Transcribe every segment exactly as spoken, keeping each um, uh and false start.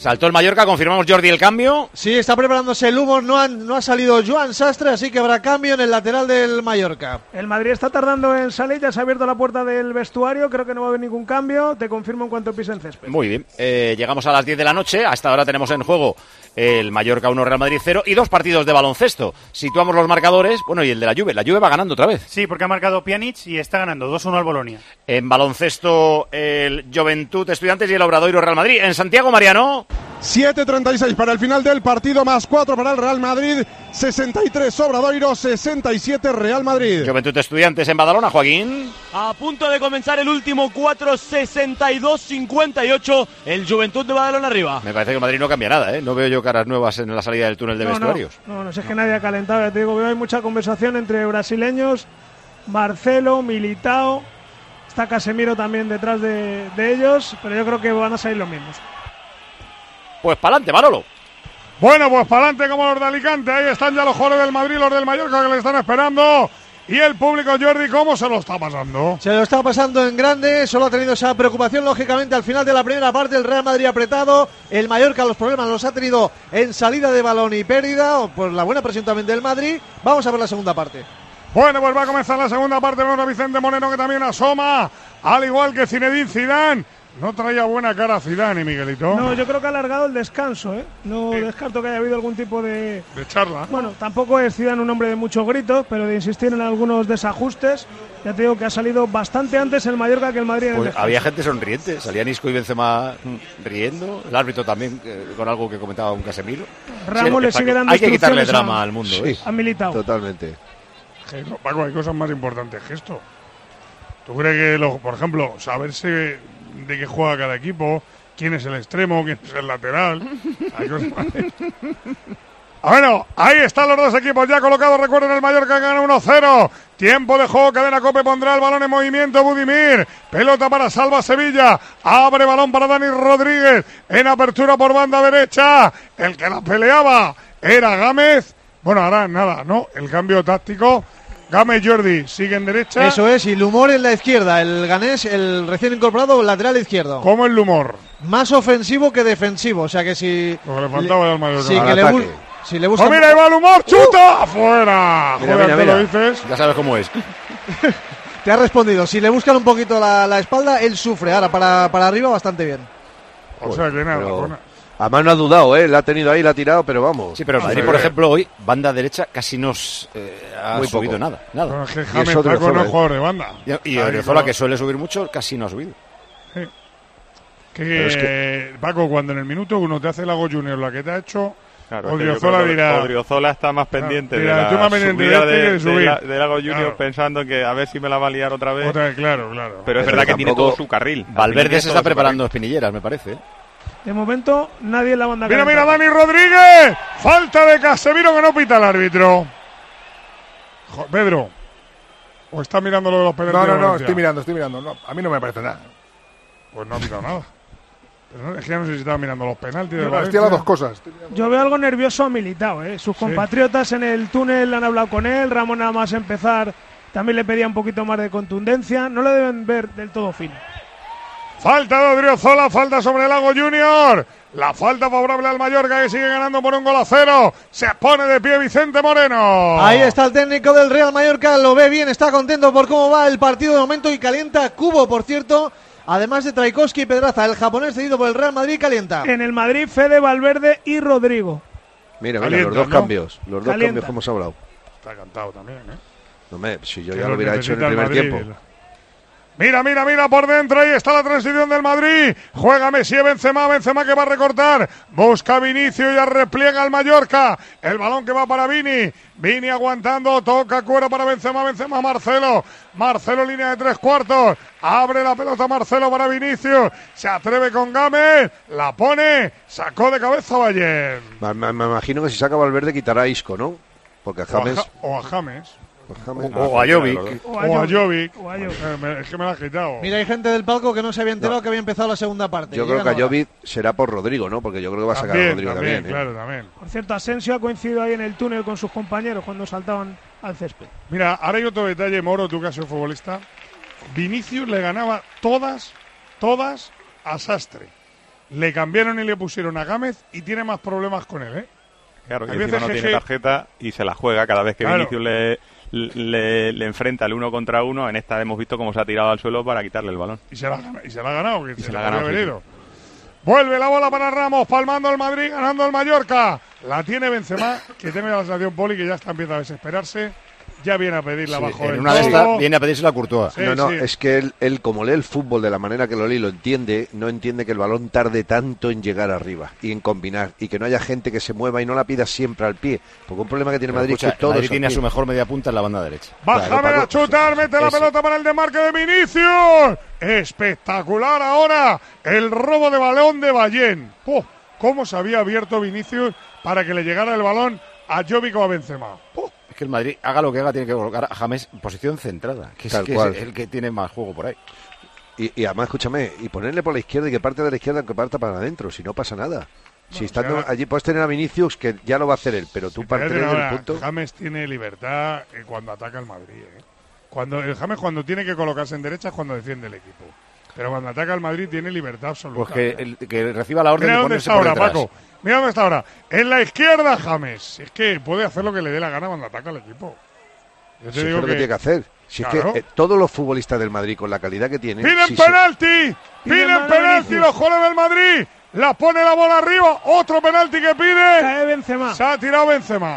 Saltó el Mallorca, confirmamos, Jordi, el cambio. Sí, está preparándose el humo, no, han, no ha salido Joan Sastre, así que habrá cambio en el lateral del Mallorca. El Madrid está tardando en salir, ya se ha abierto la puerta del vestuario, creo que no va a haber ningún cambio, te confirmo en cuanto pisen césped. Muy bien, eh, llegamos a las diez de la noche, hasta ahora tenemos en juego el Mallorca uno, Real Madrid cero y dos partidos de baloncesto. Situamos los marcadores, bueno, y el de la Juve, la Juve va ganando otra vez. Sí, porque ha marcado Pjanic y está ganando dos uno al Bolonia. En baloncesto, el Juventud Estudiantes y el Obradoiro Real Madrid. En Santiago, Mariano. siete treinta y seis para el final del partido, más cuatro para el Real Madrid, sesenta y tres Obradoiro, sesenta y siete Real Madrid. Juventud Estudiantes en Badalona, Joaquín. A punto de comenzar el último cuatro, sesenta y dos cincuenta y ocho, el Juventud de Badalona arriba. Me parece que el Madrid no cambia nada, ¿eh? No veo yo caras nuevas en la salida del túnel de no, vestuarios. No, no, no, si es que nadie ha calentado, ya te digo, veo hay mucha conversación entre brasileños, Marcelo, Militao, está Casemiro también detrás de, de ellos, pero yo creo que van a salir los mismos. Pues para adelante, Manolo. Bueno, pues para adelante como los de Alicante. Ahí están ya los jugadores del Madrid, los del Mallorca que le están esperando. Y el público, Jordi, ¿cómo se lo está pasando? Se lo está pasando en grande, solo ha tenido esa preocupación, lógicamente, al final de la primera parte, el Real Madrid apretado, el Mallorca los problemas los ha tenido en salida de balón y pérdida, o por la buena presión también del Madrid. Vamos a ver la segunda parte. Bueno, pues va a comenzar la segunda parte, vemos a Vicente Moreno que también asoma, al igual que Zinedine Zidane. No traía buena cara Zidane, ¿eh, Miguelito? No, yo creo que ha alargado el descanso, ¿eh? No sí. descarto que haya habido algún tipo de... De charla. Bueno, tampoco es Zidane un hombre de muchos gritos, pero de insistir en algunos desajustes. Ya te digo que ha salido bastante antes el Mallorca que el Madrid en pues el descanso. Había gente sonriente, salían Isco y Benzema riendo, el árbitro también eh, con algo que comentaba un Casemiro. Ramos sí, le sigue dando hay que quitarle drama a, al mundo. Sí, ¿eh? Ha militado. Totalmente. Paco, hay cosas más importantes que esto. ¿Tú crees que, lo, por ejemplo, saberse de qué juega cada equipo, quién es el extremo, quién es el lateral? Hay cosas más. Bueno, ahí están los dos equipos ya colocados. Recuerden, el Mallorca gana uno cero. Tiempo de juego, Cadena Cope pondrá el balón en movimiento. Budimir, pelota para Salva Sevilla. Abre balón para Dani Rodríguez. En apertura por banda derecha. El que la peleaba era Gámez. Bueno, ahora nada, ¿no? El cambio táctico. Gámez Jordi sigue en derecha. Eso es, y Lumor en la izquierda. El ganés, el recién incorporado, lateral izquierdo. ¿Cómo el Lumor? Más ofensivo que defensivo. O sea que si. Lo que le faltaba al Mallorca. Sí, que le, bu- si le busca. ¡Oh, mira, ahí va el Lumor! ¡Chuta! Uh. ¡Afuera! Mira, Joder, mira, te mira. lo dices. Ya sabes cómo es. Te ha respondido. Si le buscan un poquito la, la espalda, él sufre. Ahora, para, para arriba, bastante bien. O sea que nada. Pero... Bueno. Además no ha dudado, ¿eh? La ha tenido ahí, la ha tirado, pero vamos. Sí, pero el Madrid, por ejemplo, hoy, banda derecha, casi no eh, ha Muy subido poco. nada. nada. Bueno, es que James Paco no es jugador de banda. Y, y Odriozola, que suele subir mucho, casi no ha subido. Sí. Que, es que, Paco, cuando en el minuto uno te hace Lago Junior la que te ha hecho, claro, Odriozola es que dirá... Odriozola está más pendiente claro, de la dirá, pendiente subida de, este de, de, subir. de, la, de Lago Junior, claro. pensando que a ver si me la va a liar otra vez. Otra vez, claro, claro. Pero es Pero verdad que tampoco... tiene todo su carril. Valverde se está preparando espinilleras, me parece. ¿eh? De momento, nadie en la banda. Mira, mira, Dani Rodríguez. Falta de Casemiro que no pita el árbitro. Jo, Pedro. ¿O está mirando lo de los penaltis? No, no, de no, Valencia? estoy mirando, estoy mirando. No, a mí no me parece nada. Pues no ha pitado nada. Pero no, es que ya no sé si estaba mirando los penaltis. De No, Valencia. estoy a las dos cosas. Yo veo algo nervioso a Militao, ¿eh? Sus compatriotas sí. en el túnel han hablado con él. Ramón, nada más empezar, también le pedía un poquito más de contundencia. No lo deben ver del todo fino. Falta de Odriozola, falta sobre Lago Junior. La falta favorable al Mallorca que sigue ganando por un gol a cero. Se pone de pie Vicente Moreno. Ahí está el técnico del Real Mallorca, lo ve bien, está contento por cómo va el partido de momento y calienta Cubo, por cierto. Además de Traikovsky y Pedraza, el japonés cedido por el Real Madrid calienta. En el Madrid, Fede, Valverde y Rodrigo. Mira, mira, Calienta, los dos ¿no? cambios. Los dos Calienta. cambios que hemos hablado. Está cantado también, ¿eh? No me, si yo Que ya lo hubiera hecho en el necesita primer Madrid. tiempo. Mira, mira, mira por dentro, ahí está la transición del Madrid. Juega Messi, Benzema, Benzema que va a recortar. Busca Vinicio y ya repliega al Mallorca. El balón que va para Vini. Vini aguantando, toca cuero para Benzema, Benzema, Marcelo. Marcelo, línea de tres cuartos. Abre la pelota Marcelo para Vinicio. Se atreve con Gámez. La pone. Sacó de cabeza Bayern. Me, me, me imagino que si saca Valverde quitará a Isco, ¿no? Porque a James... O a James. O, o a Jovic. O a Jovic. Eh, es que me la has quitado. Mira, hay gente del palco que no se había enterado no. que había empezado la segunda parte. Yo creo que a Jovic será por Rodrigo, ¿no? Porque yo creo que va a sacar también, a Rodrigo también. también. Claro, ¿eh? también. Por cierto, Asensio ha coincidido ahí en el túnel con sus compañeros cuando saltaban al césped. Mira, ahora hay otro detalle, Moro, tú que has sido futbolista. Vinicius le ganaba todas, todas a Sastre. le cambiaron y le pusieron a Gámez y tiene más problemas con él, ¿eh? Claro, Hay que encima veces no que- tiene tarjeta y se la juega cada vez que Claro. Vinicius le, le, le enfrenta el uno contra uno. En esta hemos visto cómo se ha tirado al suelo para quitarle el balón. Y se la, ha gana- y se la ha ganado, que Y se, se la le ha ganado, podría sí, haber ido. Vuelve la bola para Ramos, palmando el Madrid, ganando el Mallorca. La tiene Benzema, que tiene la sensación, Poli, que ya está empieza a desesperarse. Ya viene a pedirla Sí, abajo en del una de todo. estas viene a pedirse la Courtois. Sí, no, no, sí. es que él, él, como lee el fútbol de la manera que lo lee y lo entiende, no entiende que el balón tarde tanto en llegar arriba y en combinar, y que no haya gente que se mueva y no la pida siempre al pie. Porque un problema que tiene Pero Madrid escucha, es que todo Madrid es al tiene a pie. su mejor media punta en la banda derecha. Bájame Claro, a Paco. chutar, mete la Ese. pelota para el desmarque de Vinicius. Espectacular ahora el robo de balón de Ballén. ¡Puf! ¿Cómo se había abierto Vinicius para que le llegara el balón a Jovic o a Benzema? ¡Puf! Es que el Madrid, haga lo que haga, tiene que colocar a James en posición centrada, que es, Tal que cual. es el que tiene más juego por ahí. Y, y además, escúchame, y ponerle por la izquierda y que parte de la izquierda que parta para adentro, si no pasa nada. Si No, estando o sea, allí puedes tener a Vinicius, que ya lo va a hacer él, pero tú Pero partes del ahora, punto. James tiene libertad eh, cuando ataca el Madrid. eh. Cuando el James cuando tiene que colocarse en derecha es cuando defiende el equipo. Pero cuando ataca el Madrid tiene libertad absoluta. Pues que, el- que reciba la orden Mira de dónde ponerse está por ahora, detrás. Paco. Mira dónde está ahora. En la izquierda, James. Es que puede hacer lo que le dé la gana cuando ataca al equipo. Yo te Si es digo lo que que... tiene que hacer. Si Claro. es que eh, todos los futbolistas del Madrid, con la calidad que tienen. ¡Piden si se- penalti! ¡Piden mano penalti Vinicius. los jugadores del Madrid! ¡La pone la bola arriba! ¡Otro penalti que pide! Cae Benzema. Se ha tirado Benzema.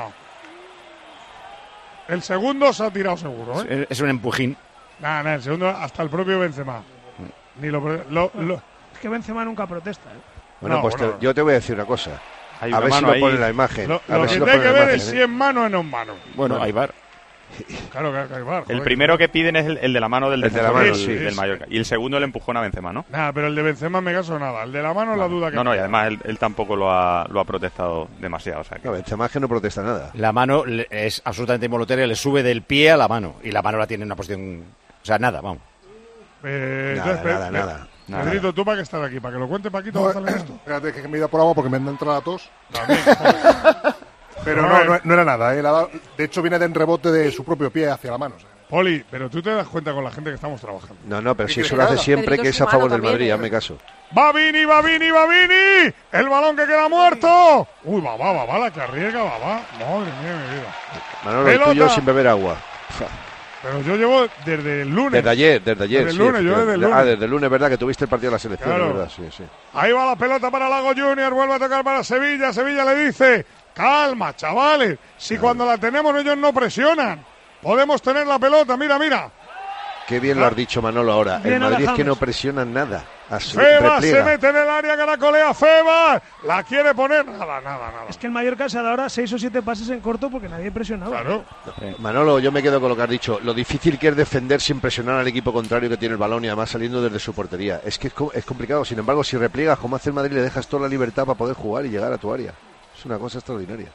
El segundo se ha tirado seguro, ¿eh? Es- Es un empujín. Nada, nada, el segundo hasta el propio Benzema. Ni lo, lo- lo- Es que Benzema nunca protesta. ¿eh? Bueno, No, pues te- bueno. yo te voy a decir una cosa. Hay A una ver si mano lo ahí. pone en la imagen. lo- A lo ver que si lo tiene pone que en la ver es imagen, si ¿eh? es mano o no es mano. Bueno, ahí va. Claro que hay bar. El joder. primero que piden es el, el de la mano del El de la defensor mano, del, sí. del Mallorca. Y el segundo el empujón a Benzema, ¿no? Nada, pero el de Benzema me caso nada. El de la mano es la duda que No, no, y queda. además él, él tampoco lo ha, lo ha protestado demasiado. O sea, que No, Benzema es que no protesta nada. La mano le- es absolutamente involuntaria, le sube del pie a la mano. Y la mano la tiene en una posición. O sea, nada, vamos. Eh, Nada, entonces, nada, Pe- nada. nada. Pedrito, ¿tú para qué estás aquí? ¿Para que lo cuente Paquito No, González esto? Espérate, que me he ido por agua porque me han entrado a tos. También, joder. Pero Joder. no, no, no era nada. ¿eh? La da- de hecho, viene de rebote de su propio pie hacia la mano. o sea. Poli, pero tú te das cuenta con la gente que estamos trabajando. No, no, pero si ¿Qué eso quieres lo hace que haga? siempre, Pedrito que es es a humano favor del también, Madrid, ¿eh? hazme caso. ¡Va Vini, va Vini, va Vini! El balón que queda muerto. Uy, va, va, va, va, la que arriesga, va, va. Madre mía, mi vida. Manolo, el Pelota. tuyo sin beber agua. Pero yo llevo desde el lunes. Desde ayer, desde ayer. Desde el sí, lunes, yo desde el efectivamente. Ah, lunes. desde el lunes, verdad, que tuviste el partido de la selección, Claro. es verdad, sí, sí. Ahí va la pelota para Lago Junior, vuelve a tocar para Sevilla. Sevilla le dice, calma, chavales. Si cuando la tenemos ellos no presionan, podemos tener la pelota. Mira, mira. Qué bien lo has dicho, Manolo, ahora. Bien, El Madrid es que James. no presionan nada. Así, Febas se repliega. mete en el área, caracolea Febas. La quiere poner. Nada, nada, nada. Es que el Mallorca se ha dado ahora seis o siete pases en corto porque nadie presionaba. Claro. Manolo, yo me quedo con lo que has dicho. Lo difícil que es defender sin presionar al equipo contrario que tiene el balón y además saliendo desde su portería. Es que es, co- es complicado. Sin embargo, si repliegas como hace el Madrid, le dejas toda la libertad para poder jugar y llegar a tu área. Es una cosa extraordinaria.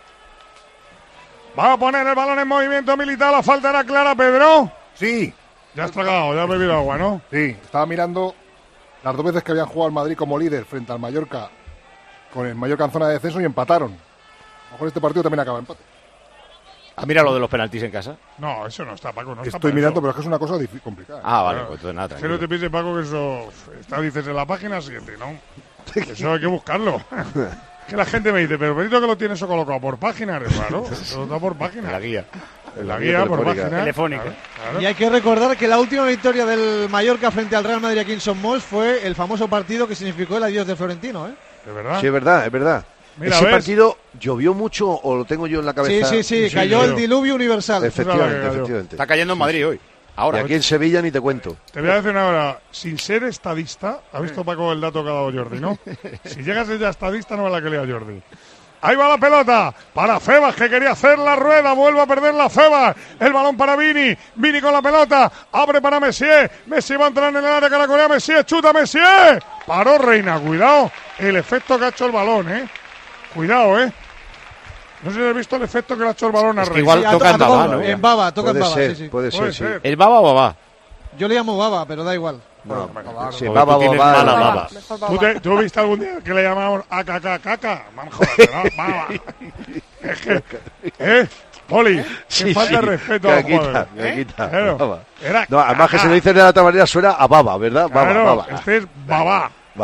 Va a poner el balón en movimiento militar. La falta era clara, Pedro. Sí, Ya has tragado, ya has bebido agua, ¿no? sí. Estaba mirando las dos veces que habían jugado el Madrid como líder frente al Mallorca, con el Mallorca en zona de descenso y empataron. A lo mejor este partido también acaba empate. Ah, mira lo de los penaltis en casa. No, eso no está, Paco. No está Estoy para mirando, eso. pero es que es una cosa difí- complicada. Ah, vale, Claro. pues entonces nada, Que no tranquilo. te pienses, Paco, que eso está, dices, en la página siguiente, ¿no? Eso hay que buscarlo. Que la gente me dice, pero Benito, que lo tiene eso colocado por página, es raro. Eso está por página. En la guía. En la guía, por telefónica. página. Telefónica. Claro, claro. Y hay que recordar que la última victoria del Mallorca frente al Real Madrid aquí en Son Mols fue el famoso partido que significó el adiós de Florentino, ¿eh? De verdad. Sí, es verdad, es verdad. Mira, Ese ¿ves? partido llovió mucho o lo tengo yo en la Sí, cabeza. sí, sí, Sí, cayó claro. el diluvio universal. Efectivamente, Esa es la que cayó. efectivamente. Está cayendo en Madrid hoy. Y Ahora. aquí en Sevilla ni te cuento. Te voy a decir una hora, sin ser estadista, ha visto Paco el dato que ha dado Jordi, ¿no? Si llegas a ser ya estadista, no es la que lea Jordi. Ahí va la pelota para Febas, que quería hacer la rueda, vuelve a perder la Febas. El balón para Vini, Vini con la pelota, abre para Messier. Messi va a entrar en el área, caracolea Messier, chuta Messier. Paró Reina, cuidado, el efecto que ha hecho el balón, ¿eh? Cuidado, ¿eh? No sé si has visto el efecto que le ha hecho el balón a Es que Reina. igual Sí, ha toca to- en ha tocado Baba, ¿no? En Baba, toca en Puede Baba, ser, sí, sí. puede Puede ser, sí. ser. ¿El Baba o Baba? Yo le llamo Baba, pero da igual. No, sí, Porque baba, tú tienes baba, mala baba. baba. Mejor ¿Tú, baba. te- tú viste algún día que le llamábamos a caca caca? Vamos, joder, ¿no? Baba. Es que, ¿eh? Poli, qué Sí, falta sí. de respeto a los Caquita, jugadores. caquita, Claro. baba. Era No, además que caca. se lo dicen de la otra manera suena a baba, ¿verdad? Baba, Claro, baba. este es babá. Baba.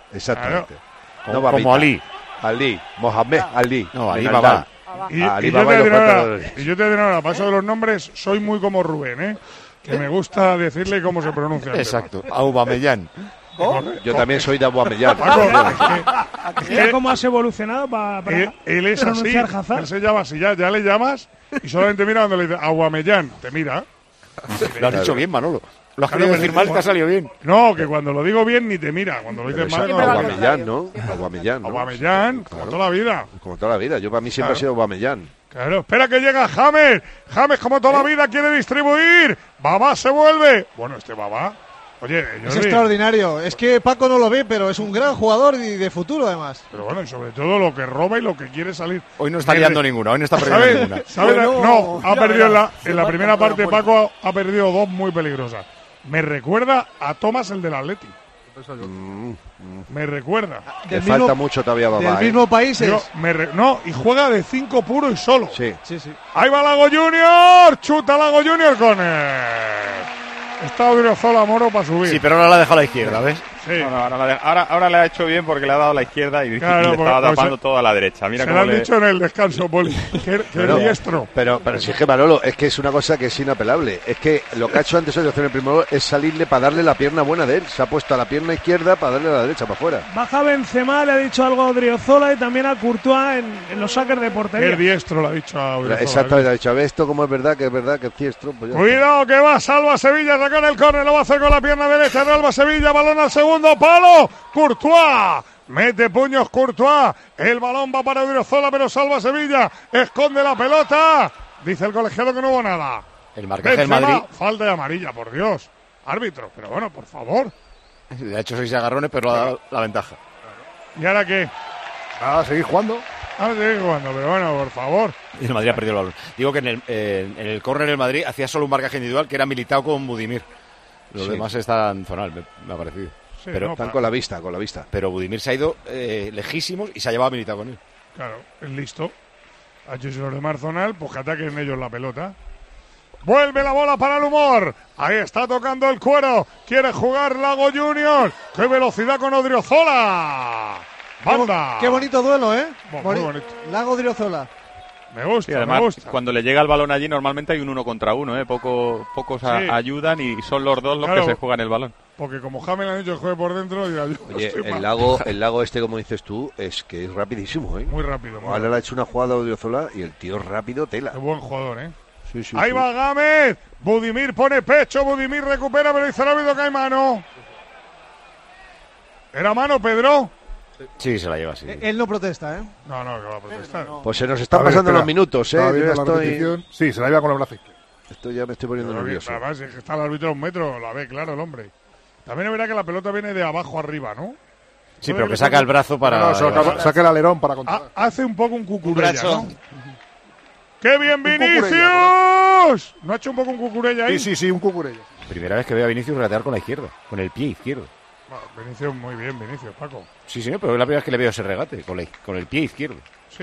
Exactamente. Como, No Babita. como Ali. Ali, Mohamed Ali. No, Ali Ben Baba. Aldal. Y, Ali y yo Baba te y los diré ahora, pantalones. y yo te diré ahora, paso de los nombres, soy muy como Rubén, ¿eh? Que me gusta decirle cómo se pronuncia. el Exacto. Aubameyang. Yo también soy de Aubameyang. tema. Paco, es que- Mira cómo has evolucionado para, para él, él es así, pronunciar Hazard. él se llama así, ya, ya le llamas y solamente mira cuando le dice Aubameyang, te mira. Lo has dicho bien, Manolo. Lo has Claro, querido pero decir es mal, que- te ha salido bien. No, que cuando lo digo bien ni te mira, cuando lo Pero dices es mal no. Aubameyang, ¿no? Aubameyang, ¿no? Aubameyang, como toda la vida. Como toda la vida. Yo para mí siempre Claro. ha sido Aubameyang. Claro, espera que llega James. James, como toda la vida, quiere distribuir. Babá se vuelve. Bueno, este Babá. Oye, Es Jordi, extraordinario. Es que Paco no lo ve, pero es un gran jugador y de futuro, además. pero bueno, y sobre todo lo que roba y lo que quiere salir. Hoy no está Desde- liando ninguna, hoy no está perdiendo ¿Sabes? ninguna. ¿Sabes? Bueno, No, ha ya perdido en la, verás. en la Se primera marca parte. por la Paco ha perdido dos muy peligrosas. Me recuerda a Thomas, el del Atleti. Mm, Me recuerda. Le Del falta mismo, mucho todavía a Babá. del ¿eh? mismo país Digo, es. me re- no, y juega de cinco puro y solo. Sí. Sí, sí. Ahí va Lago Junior. Chuta Lago Junior con él. Está Odriozola Moro para subir. Sí, pero ahora la ha dejado a la izquierda, ¿ves? Sí. No, no, ahora, la de- ahora, ahora le ha hecho bien porque le ha dado a la izquierda y, y Claro, le pues- estaba pues tapando se- todo a la derecha. Mira Se lo cómo han le... dicho en el descanso, Poli. Que, que Pero- diestro. Pero, pero si es que Manolo, es que es una cosa que es inapelable. Es que lo que ha hecho antes de hacer el primer gol es salirle para darle la pierna buena de él. Se ha puesto a la pierna izquierda para darle a la derecha para afuera. Baja Benzema, le ha dicho algo a Odriozola y también a Courtois en, en los saques de portería. El diestro lo ha dicho a Odriozola. Exactamente, ha dicho, a ver esto como es verdad, que es verdad, que es diestro. Pues ya está. Cuidado que va Salva Sevilla a sacar el córner, lo va a hacer con la pierna derecha de Alba Sevilla, balón al segundo palo, Courtois, mete puños Courtois, el balón va para Odriozola, pero Salva Sevilla, esconde la pelota, dice el colegiado que no hubo nada. El marcaje del Benzema, Madrid falta de amarilla, por Dios, árbitro, pero bueno, por favor. le ha hecho seis agarrones, pero ha dado la ventaja. ¿Y ahora qué? Nada, seguir jugando. Ahora sigue jugando, pero bueno, por favor. Y el Madrid ha perdido el balón. Digo que en el, eh, en el córner el Madrid hacía solo un marcaje individual que era Militao con Budimir. Los Sí. demás están zonal, me, me ha parecido. Sí, pero, no, Están con la vista, con la vista. pero Budimir se ha ido eh, lejísimos y se ha llevado a Militao con él. Claro, es listo. Ha hecho los de Marzonal, pues que ataquen ellos la pelota. Vuelve la bola para el humor. Ahí está tocando el cuero. Quiere jugar Lago Junior. ¡Qué velocidad con Odriozola! ¡Banda! Qué bonito duelo, ¿eh? Muy Boni- bonito. Lago Odriozola. Me gusta, Sí, además, me gusta. cuando le llega el balón allí, normalmente hay un uno contra uno, ¿eh? Poco, pocos a- Sí. ayudan y son los dos los Claro. que se juegan el balón. Porque como James le han dicho que juegue por dentro, dirá, yo Oye, estoy el mal. lago, el lago este, como dices tú, es que es rapidísimo, ¿eh? Muy rápido, muy Ahora le rápido. ha hecho una jugada a Odriozola y el tío es rápido, tela. Qué buen jugador, ¿eh? Sí, sí, Ahí sí. va Gámez. Budimir pone pecho. Budimir recupera, pero dice el árbitro que hay mano. ¿Era mano, Pedro? Sí, se la lleva así. Eh, Él no protesta, ¿eh? No, no, que va a protestar. Pues se nos están A ver, pasando espera. los minutos, ¿eh? Estaba Yo ya viendo la estoy, repetición. Sí, se la iba con el brazo izquierdo. esto ya me estoy poniendo Pero que, nervioso. además, es que está el árbitro a un metro, la ve claro el hombre. También es verdad que la pelota viene de abajo arriba, ¿no? Sí, pero que saca el brazo para... No, no, saca, saca el alerón para Ha- controlar. hace un poco un cucurella, brazo. ¿no? ¡Qué bien, cucurella, Vinicius! ¿No ha hecho un poco un cucurella ahí? Sí, sí, sí, un cucurella. Primera vez que veo a Vinicius regatear con la izquierda, con el pie izquierdo. Bueno, Vinicius, muy bien, Vinicius, Paco. Sí, sí, pero es la primera vez que le veo ese regate, con, la- con el pie izquierdo. Sí.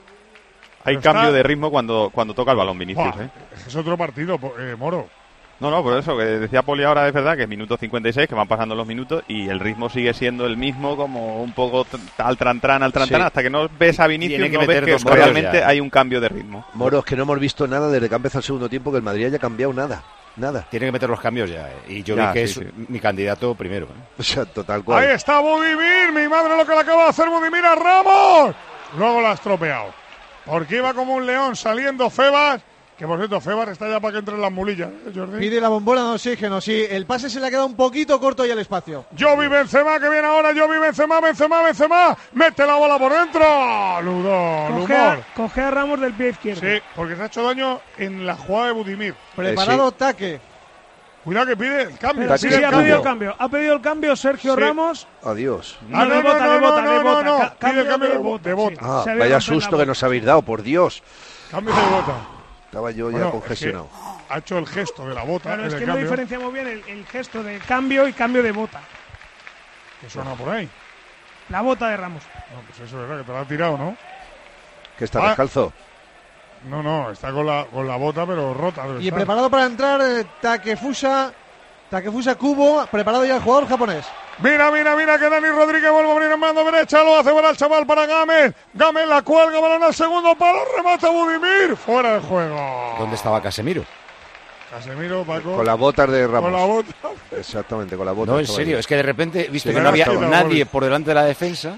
Hay Pero cambio está- de ritmo cuando, cuando toca el balón Vinicius, Buah, ¿eh? es otro partido, po- eh, Moro. No, no, por eso, que decía Poli ahora, es verdad que es minuto cincuenta y seis, que van pasando los minutos y el ritmo sigue siendo el mismo, como un poco t- al trantran, al trantran, Sí. hasta que no ves a Vinicius, Tiene que no ves meter que dos goles realmente ya. hay un cambio de ritmo. Moro, es que no hemos visto nada desde que ha empezado el segundo tiempo que el Madrid haya cambiado nada. Nada. Tiene que meter los cambios ya, eh. Y yo Ya, vi que sí, es sí. mi candidato primero. eh. O sea, total cual. Ahí está Budimir, mi madre lo que le acaba de hacer Budimir a Ramos. Luego la ha estropeado. Porque iba como un león saliendo Febas. Que por cierto, Febas está ya para que entre en las mulillas, ¿eh, Jordi? Pide la bombona de oxígeno, sí. El pase se le ha quedado un poquito corto ahí al espacio. Jovi Benzema, que viene ahora. Jovi Benzema, Benzema, Benzema. Mete la bola por dentro. Ludo, Coge humor. a, coge a Ramos del pie izquierdo. Sí, porque se ha hecho daño en la jugada de Budimir. Preparado taque. Cuidado que pide el cambio. Pero Está sí, pide sí, el ha cambio. pedido el cambio. Ha pedido el cambio Sergio Sí. Ramos. Adiós. Ah, No, de bota, de bota, de bota. no, Ca- pide el cambio de, bo- bo- de bota. Ah, Se había vaya roto en la susto que bota. nos habéis dado, por Dios. Cambio de bota. Estaba yo ya Bueno, es congestionado. que ha hecho el gesto de la bota. Claro, en es el que no cambio, diferenciamos bien el, el gesto de cambio y cambio de bota. que suena por ahí. La bota de Ramos. No, pues eso es verdad, que te la ha tirado, ¿no? Que está Ah. descalzo. No, no, está con la, con la bota, pero rota. debe Y estar. preparado para entrar eh, Takefusa. Takefusa Kubo. Preparado ya el jugador japonés. Mira, mira, mira que Dani Rodríguez vuelve a abrir en mano derecha, lo hace para el chaval para Gámez. Gámez la cuelga, balón al segundo palo, remata Budimir, fuera de juego. ¿Dónde estaba Casemiro? Casemiro, Paco. Con las botas de Ramos. Con la bota. Exactamente, con las botas. No, en serio, es que de repente, visto Sí, que no había estaba. nadie por delante de la defensa.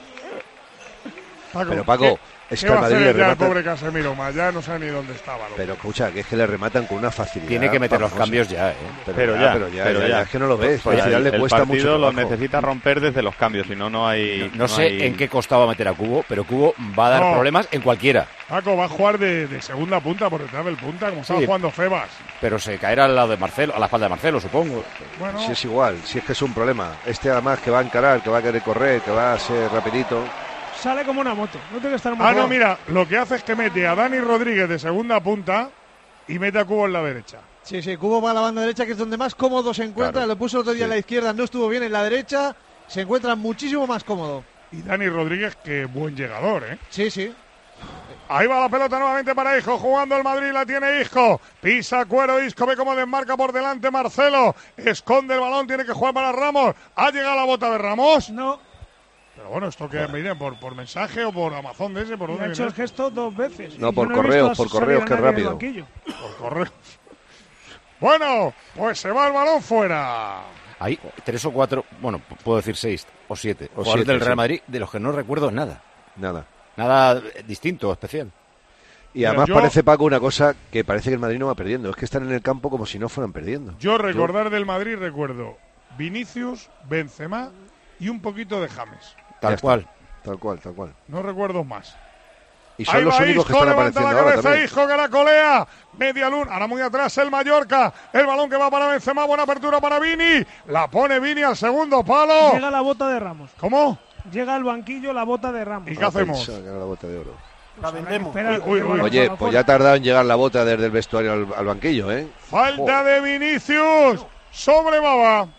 Paco, Pero Paco, ¿qué, es qué que va al a Madrid hacer le ya el rematan. pobre Casemiro? Más ya no sabe ni dónde estaba. Loco. Pero escucha, que es que le rematan con una facilidad. Tiene que meter los famosa. cambios ya, ¿eh? Pero, Pero ya, ya, pero ya, pero ya, ya. ya, es que no lo ves. Pues al final el, le cuesta el partido mucho lo trabajo. necesita romper desde los cambios, si no, no hay... No sé hay- en qué costaba meter a Cubo, pero Cubo va a dar No. problemas en cualquiera. Paco va a jugar de, de segunda punta por detrás del punta, como estaba Sí. jugando Febas. Pero se caerá al lado de Marcelo, a la espalda de Marcelo, supongo. Bueno, Si es igual, si es que es un problema. Este además que va a encarar, que va a querer correr, que va a ser rapidito. Sale como una moto. No tiene que estar muy ah, no, claro. mira, lo que hace es que mete a Dani Rodríguez de segunda punta y mete a Cubo en la derecha. Sí, sí, Cubo va a la banda derecha, que es donde más cómodo se encuentra. Claro. Lo puso el otro día Sí. a la izquierda, no estuvo bien en la derecha. Se encuentra muchísimo más cómodo. Y Dani Rodríguez, que buen llegador, ¿eh? Sí, sí. Ahí va la pelota nuevamente para Isco, jugando el Madrid, la tiene Isco. Pisa Cuero, Isco ve cómo desmarca por delante Marcelo. Esconde el balón, tiene que jugar para Ramos. ¿Ha llegado la bota de Ramos? No, Pero bueno, ¿esto que viene? ¿Por, ¿Por mensaje o por Amazon de ese? ¿Por me dónde ha hecho el viene? gesto dos veces. No, Y por yo he correos, visto por salir correos, a que nadie del rápido. banquillo. Por correo. Bueno, pues se va el balón fuera. Hay tres o cuatro, bueno, p- puedo decir seis o siete, O jugadores siete, del Real sí. Madrid de los que no recuerdo nada. Nada. Nada eh, distinto o especial. Y Mira, además yo- parece, Paco, una cosa que parece que el Madrid no va perdiendo. Es que están en el campo como si no fueran perdiendo. Yo recordar del Madrid recuerdo Vinicius, Benzema y un poquito de James. Tal Ya cual. está. Tal cual, tal cual. No recuerdo más. Y son Ahí los va únicos que Isco, están levanta apareciendo la ahora cabeza, también. Isco, caracolea, media luna, ahora muy atrás el Mallorca, el balón que va para Benzema, buena apertura para Vini, la pone Vini al segundo palo. Llega la bota de Ramos. ¿Cómo? Llega al banquillo la bota de Ramos. ¿Y qué hacemos? Pensaba que era la bota de oro. Pues habrá que esperar Uy, uy, que uy. vuelva Oye, para pues afuera. ya ha tardado en llegar la bota desde el vestuario al, al banquillo, ¿eh? Falta de Vinicius sobre Baba.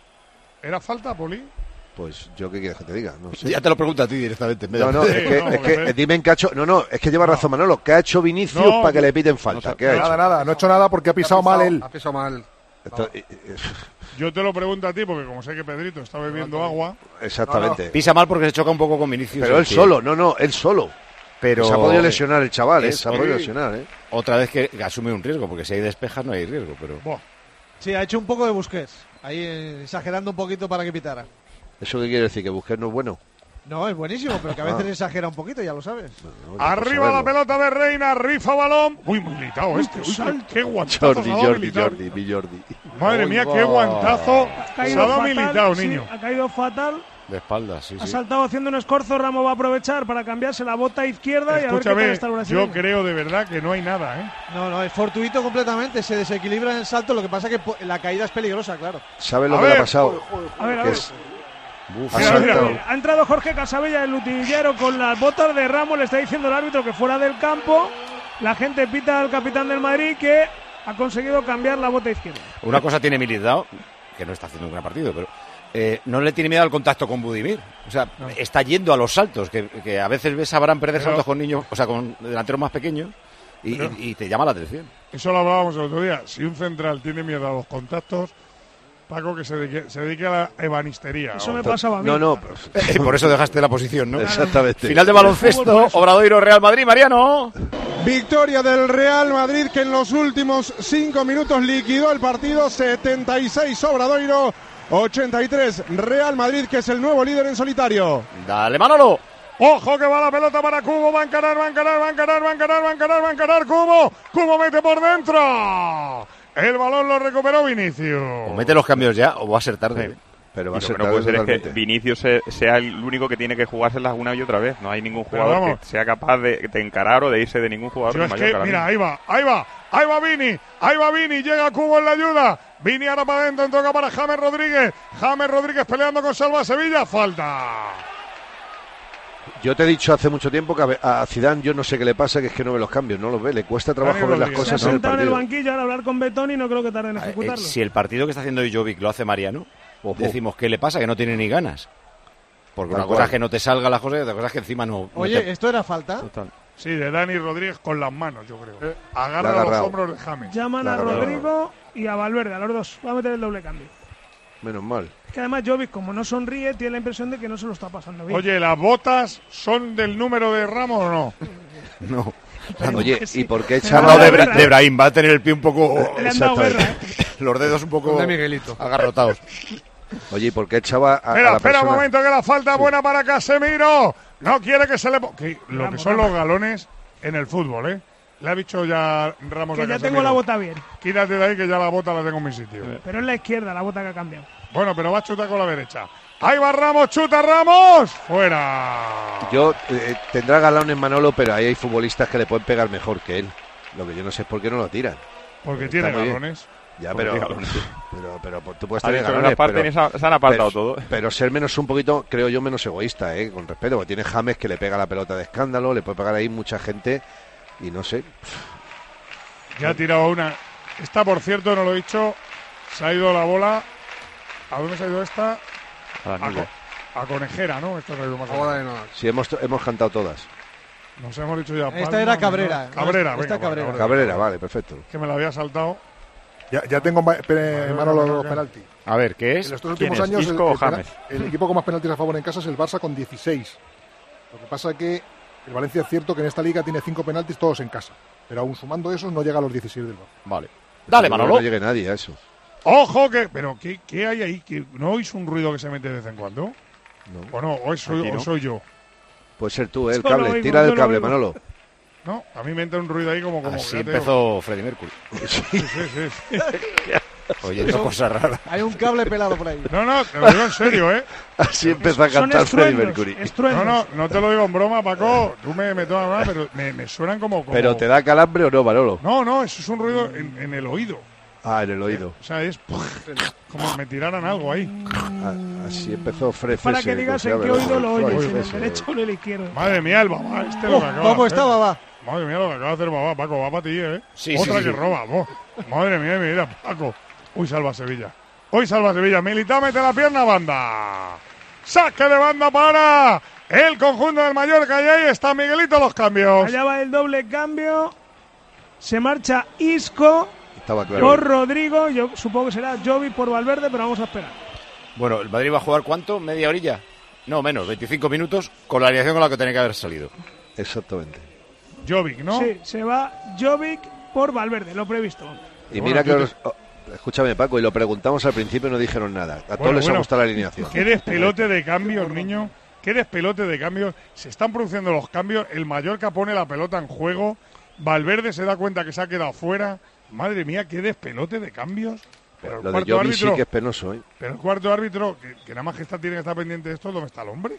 ¿Era falta, Poli? Pues yo qué quieres que te diga, no sé. Ya te lo pregunto a ti directamente. en vez de- No, no, es que, no, es que, no. eh, dime en qué ha hecho. No, no, es que lleva razón Manolo. ¿Qué ha hecho Vinicius No, para que le piten falta? ¿Qué ha Nada, hecho? nada, no ha hecho nada porque ha pisado mal él. Ha pisado mal. Esto- eh, eh, Yo te lo pregunto a ti porque como sé que Pedrito está bebiendo agua. exactamente. Pisa mal porque se choca un poco con Vinicius. Pero el él pie. solo, no, no, él solo. Pero Se ha podido lesionar el chaval, ¿eh? es- Se ha podido lesionar, ¿eh? Otra vez que asume un riesgo, porque si hay despejas no hay riesgo. Pero Buah. Sí, ha hecho un poco de Busquets. Ahí eh, exagerando un poquito para que pitara. ¿Eso qué quiere decir? ¿Que Busquets no es bueno? No, es buenísimo, pero que a Ah. veces exagera un poquito, ya lo sabes. No, no, Arriba pues la a verlo. pelota de Reina, rifa balón. Uy, militado este. Uy, qué guantazo. Jordi, se ha dado Jordi, Militao. Jordi, mi Jordi. Madre mía, qué guantazo. Ha Se ha caído dado fatal, Militao, sí, niño. ha caído fatal. de espaldas, sí, Ha sí. saltado haciendo un escorzo. Ramos va a aprovechar para cambiarse la bota izquierda y a ver qué tal Escúchame, está el yo brasileño. creo de verdad que no hay nada, ¿eh? No, no, es fortuito completamente. Se desequilibra en el salto. Lo que pasa que po- la caída es peligrosa, claro. ¿Sabes lo A que le ver. ha pasado? A ver, a Que ver. es- Uf, ha Mira, mira, saltado. mira. Ha entrado Jorge Casabella, el utillero, con las botas de Ramos. Le está diciendo el árbitro que fuera del campo. La gente pita al capitán del Madrid que ha conseguido cambiar la bota izquierda. Una cosa tiene Militao, que no está haciendo un gran partido, pero eh, no le tiene miedo al contacto con Budimir. O sea, está yendo a los saltos, que, que a veces ves a Abraham perder Pero- saltos con niños, o sea, con delanteros más pequeños, y, Pero- y- y te llama la atención. Eso lo hablábamos el otro día. Si un central tiene miedo a los contactos, Paco que se dedique, se dedique a la ebanistería. Eso o- me pasaba a mí. No, no, Y por eso dejaste la posición, ¿no? exactamente. Final de baloncesto, Obradoiro Real Madrid, Mariano. Victoria del Real Madrid que en los últimos cinco minutos liquidó el partido. setenta y seis Obradoiro, ochenta y tres Real Madrid, que es el nuevo líder en solitario. Dale, Manolo. Ojo que va la pelota para Cubo, va a encarar, va a encarar, va a encarar, va a encarar, va a encarar, va a encarar Cubo. Cubo mete por dentro. El balón lo recuperó Vinicius. O mete los cambios ya, o va a ser tarde. Pero va Y a lo ser que no puede tarde ser es que totalmente. Vinicius se- sea el único que tiene que jugárselas una y otra vez. No hay ningún Pero jugador vamos. que sea capaz de, de encarar o de irse de ningún jugador. Yo del es Mallorca que, ahora mira, mismo. ahí va, ahí va, ahí va Vini, ahí va Vini, llega Cubo en la ayuda. Vini ahora para adentro, toca para James Rodríguez. James Rodríguez peleando con Salva Sevilla, falta. Yo te he dicho hace mucho tiempo que a a Zidane yo no sé qué le pasa, que es que no ve los cambios, no los ve, le cuesta trabajo Dani ver las Rodríguez. Se ha cosas en el sentado en el partido. banquillo ahora a hablar con Betón y no creo que tarde en Eh, ejecutarlo. si el partido que está haciendo Jovic lo hace Mariano, Ojo. decimos, ¿qué le pasa? Que no tiene ni ganas. Porque Tal una cosa cual. es que no te salga las cosas y otra cosa es que encima no... no Oye, te- ¿esto era falta? Total. Sí, de Dani Rodríguez con las manos, yo creo. Le Agarra ha los agarrado. hombros de James. Llaman a Claro, claro, Rodrigo y a Valverde, a los dos. Va a meter el doble cambio. Menos mal. Es que además Jovic, como no sonríe, tiene la impresión de que no se lo está pasando bien. Oye, ¿las botas son del número de Ramos o no? No. Oye, ¿y por qué Se ha dado echaba? de, Bra- de Brahim, va a tener el pie un poco... Le han dado guerra, ¿eh? Los dedos un poco De Miguelito. agarrotados. Oye, ¿y por qué echaba a, a Espera, la espera un persona? momento, que la falta buena para Casemiro. No quiere que se le... po- que lo que Ramos, son Ramos. los galones en el fútbol, ¿eh? Le ha dicho ya Ramos Que a ya Casemiro. tengo la bota bien. Quítate de ahí que ya la bota la tengo en mi sitio. Pero es la izquierda la bota que ha cambiado. Bueno, pero va a chutar con la derecha. Ahí va Ramos, chuta Ramos. Fuera. Yo eh, tendrá galones Manolo, pero ahí hay futbolistas que le pueden pegar mejor que él. Lo que yo no sé es por qué no lo tiran. Porque Está tiene muy bien. galones. Ya, Porque pero, tiene galones. pero, pero, pero tú puedes Ha tener dicho, en galones, esa parte pero, ni se ha- se han apartado pero, todo. pero ser menos un poquito, creo yo, menos egoísta, ¿eh? Con respeto, porque tiene James que le pega la pelota de escándalo, le puede pegar ahí mucha gente y no sé. Ya ha tirado una. Esta, por cierto, no lo he dicho. Se ha ido la bola. ¿A dónde se ha ido esta? A las A, nubes. co- a Conejera, ¿no? Esto no ha ido más Ahora allá. de nada. Sí, hemos, hemos cantado todas. Nos hemos dicho ya. Esta Palma, era no, Cabrera. Cabrera, Esta venga, Cabrera. vale, Cabrera, vale, perfecto. Que me la había saltado. Ya, ya tengo ma- pe- Vale, Manolo vale, los vale. penaltis. A ver, ¿qué En es? estos ¿Quién últimos es? años el, ¿Isco o el pena- James? el equipo con más penaltis a favor en casa es el Barça con dieciséis. Lo que pasa es que el Valencia es cierto que en esta liga tiene cinco penaltis todos en casa. Pero aún sumando esos no llega a los dieciséis del Barça. Vale. Dale, Seguro que Manolo. No llegue nadie a eso. ¡Ojo! que Pero, ¿qué, qué hay ahí? ¿Que ¿No oís un ruido que se mete de vez en cuando? No. ¿O no? ¿O, es- soy, Aquí no. o soy yo? Puede ser tú, ¿eh? El Solo cable. oigo, Tira del solo cable, oigo. Manolo. No, a mí me entra un ruido ahí como... como Así ya te digo. empezó Freddie Mercury. Sí, sí, sí. Oyendo cosas raras. Hay un cable pelado por ahí. No, no, te lo digo en serio, ¿eh? Así empezó a Son cantar Freddie estruendos, Mercury. No, estruendos. no, no te lo digo en broma, Paco. Tú me, me tomas mal, pero me, me suenan como, como... ¿Pero te da calambre o no, Manolo? No, no, eso es un ruido en, en el oído. Ah, en el oído. O sea, es como me tiraran algo ahí. Ah, así empezó Fred. Para ese, que digas ¿cómo en se qué llama? oído lo Floyd, oyes, en el ese. derecho o en el izquierdo. Madre mía, el babá, este lo Oh, que acaba ¿Cómo de está, hacer. babá? Madre mía, lo que acaba de hacer babá, Paco, va para ti, ¿eh? Sí, Otra sí, sí, que sí. roba, vos. Madre mía, mira, Paco. Uy, salva Sevilla. Hoy salva Sevilla. Militao mete la pierna, banda. Saque de banda para el conjunto del Mallorca. Y ahí está Miguelito, los cambios. Allá va el doble cambio. Se marcha Isco Estaba claro. por Rodrigo. Yo supongo que será Jovic por Valverde, pero vamos a esperar. Bueno, ¿el Madrid va a jugar cuánto? ¿Media orilla? No, menos, veinticinco minutos con la alineación con la que tenía que haber salido. Exactamente. Jovic, ¿no? Sí, se va Jovic por Valverde, lo previsto. Y Bueno, mira que... tú te- os- oh, escúchame, Paco, y lo preguntamos al principio y no dijeron nada. A todos Bueno, les bueno. ha gustado la alineación. Qué despelote de cambios, niño. Qué despelote de cambios. Se están produciendo los cambios. El Mallorca pone la pelota en juego. Valverde se da cuenta que se ha quedado fuera. Madre mía, qué despelote de cambios. Pero el Lo de cuarto Jovic árbitro, sí que es penoso, ¿eh? pero el cuarto árbitro, que, que nada más que está, tiene que estar pendiente de esto, ¿dónde está el hombre?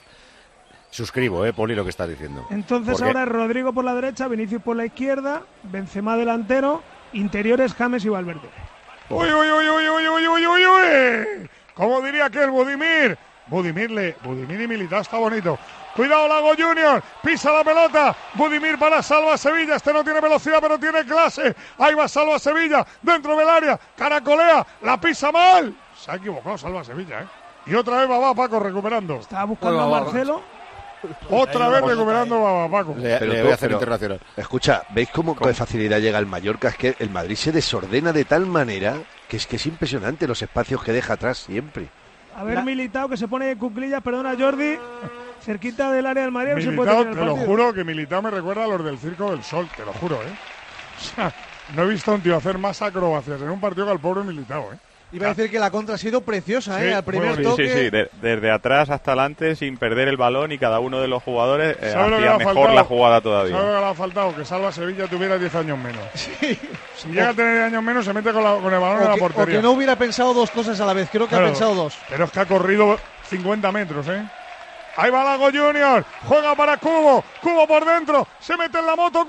Suscribo, eh, Poli, lo que estás diciendo. Entonces Porque ahora es Rodrigo por la derecha, Vinicius por la izquierda, Benzema delantero, interiores James y Valverde. ¡Uy, uy, uy, uy, uy, uy, uy, uy, uy! Como diría que el Budimir. Budimir, le, Budimir y Militao está bonito. Cuidado, Lago Junior. Pisa la pelota. Budimir para Salva Sevilla. Este no tiene velocidad, pero tiene clase. Ahí va Salva Sevilla. Dentro del área. Caracolea. La pisa mal. Se ha equivocado Salva Sevilla, ¿eh? Y otra vez va Paco recuperando. Estaba buscando Bueno, a va, va. Marcelo. Otra vez recuperando a Paco. Le, Pero le tú- voy a hacer pero- internacional. Escucha, ¿veis cómo con facilidad llega el Mallorca? Es que el Madrid se desordena de tal manera que es que es impresionante los espacios que deja atrás siempre. A ver, Militao que se pone de cuclillas, perdona Jordi, cerquita del área del Madrid. a ver si puede Militao, terminar te el lo partido. juro que Militao me recuerda a los del Circo del Sol, te lo juro, ¿eh? O sea, no he visto a un tío hacer más acrobacias en un partido que al pobre Militao, ¿eh? Iba a decir que la contra ha sido preciosa, Sí, ¿eh? Al primer muy Sí, toque. sí, sí, de- desde atrás hasta adelante sin perder el balón y cada uno de los jugadores eh, ¿Sabe lo que le hacía ha mejor faltado? la jugada ¿Sabes todavía. lo que le ha faltado? Que Salva Sevilla tuviera diez años menos. Si llega a tener diez años menos, se mete con, la- con el balón en O la que, o portería. que no hubiera pensado dos cosas a la vez. Creo que Claro, ha pensado dos. Pero es que ha corrido cincuenta metros, ¿eh? Ahí va Lago Junior. Juega para Cubo. Cubo por dentro. Se mete en la moto.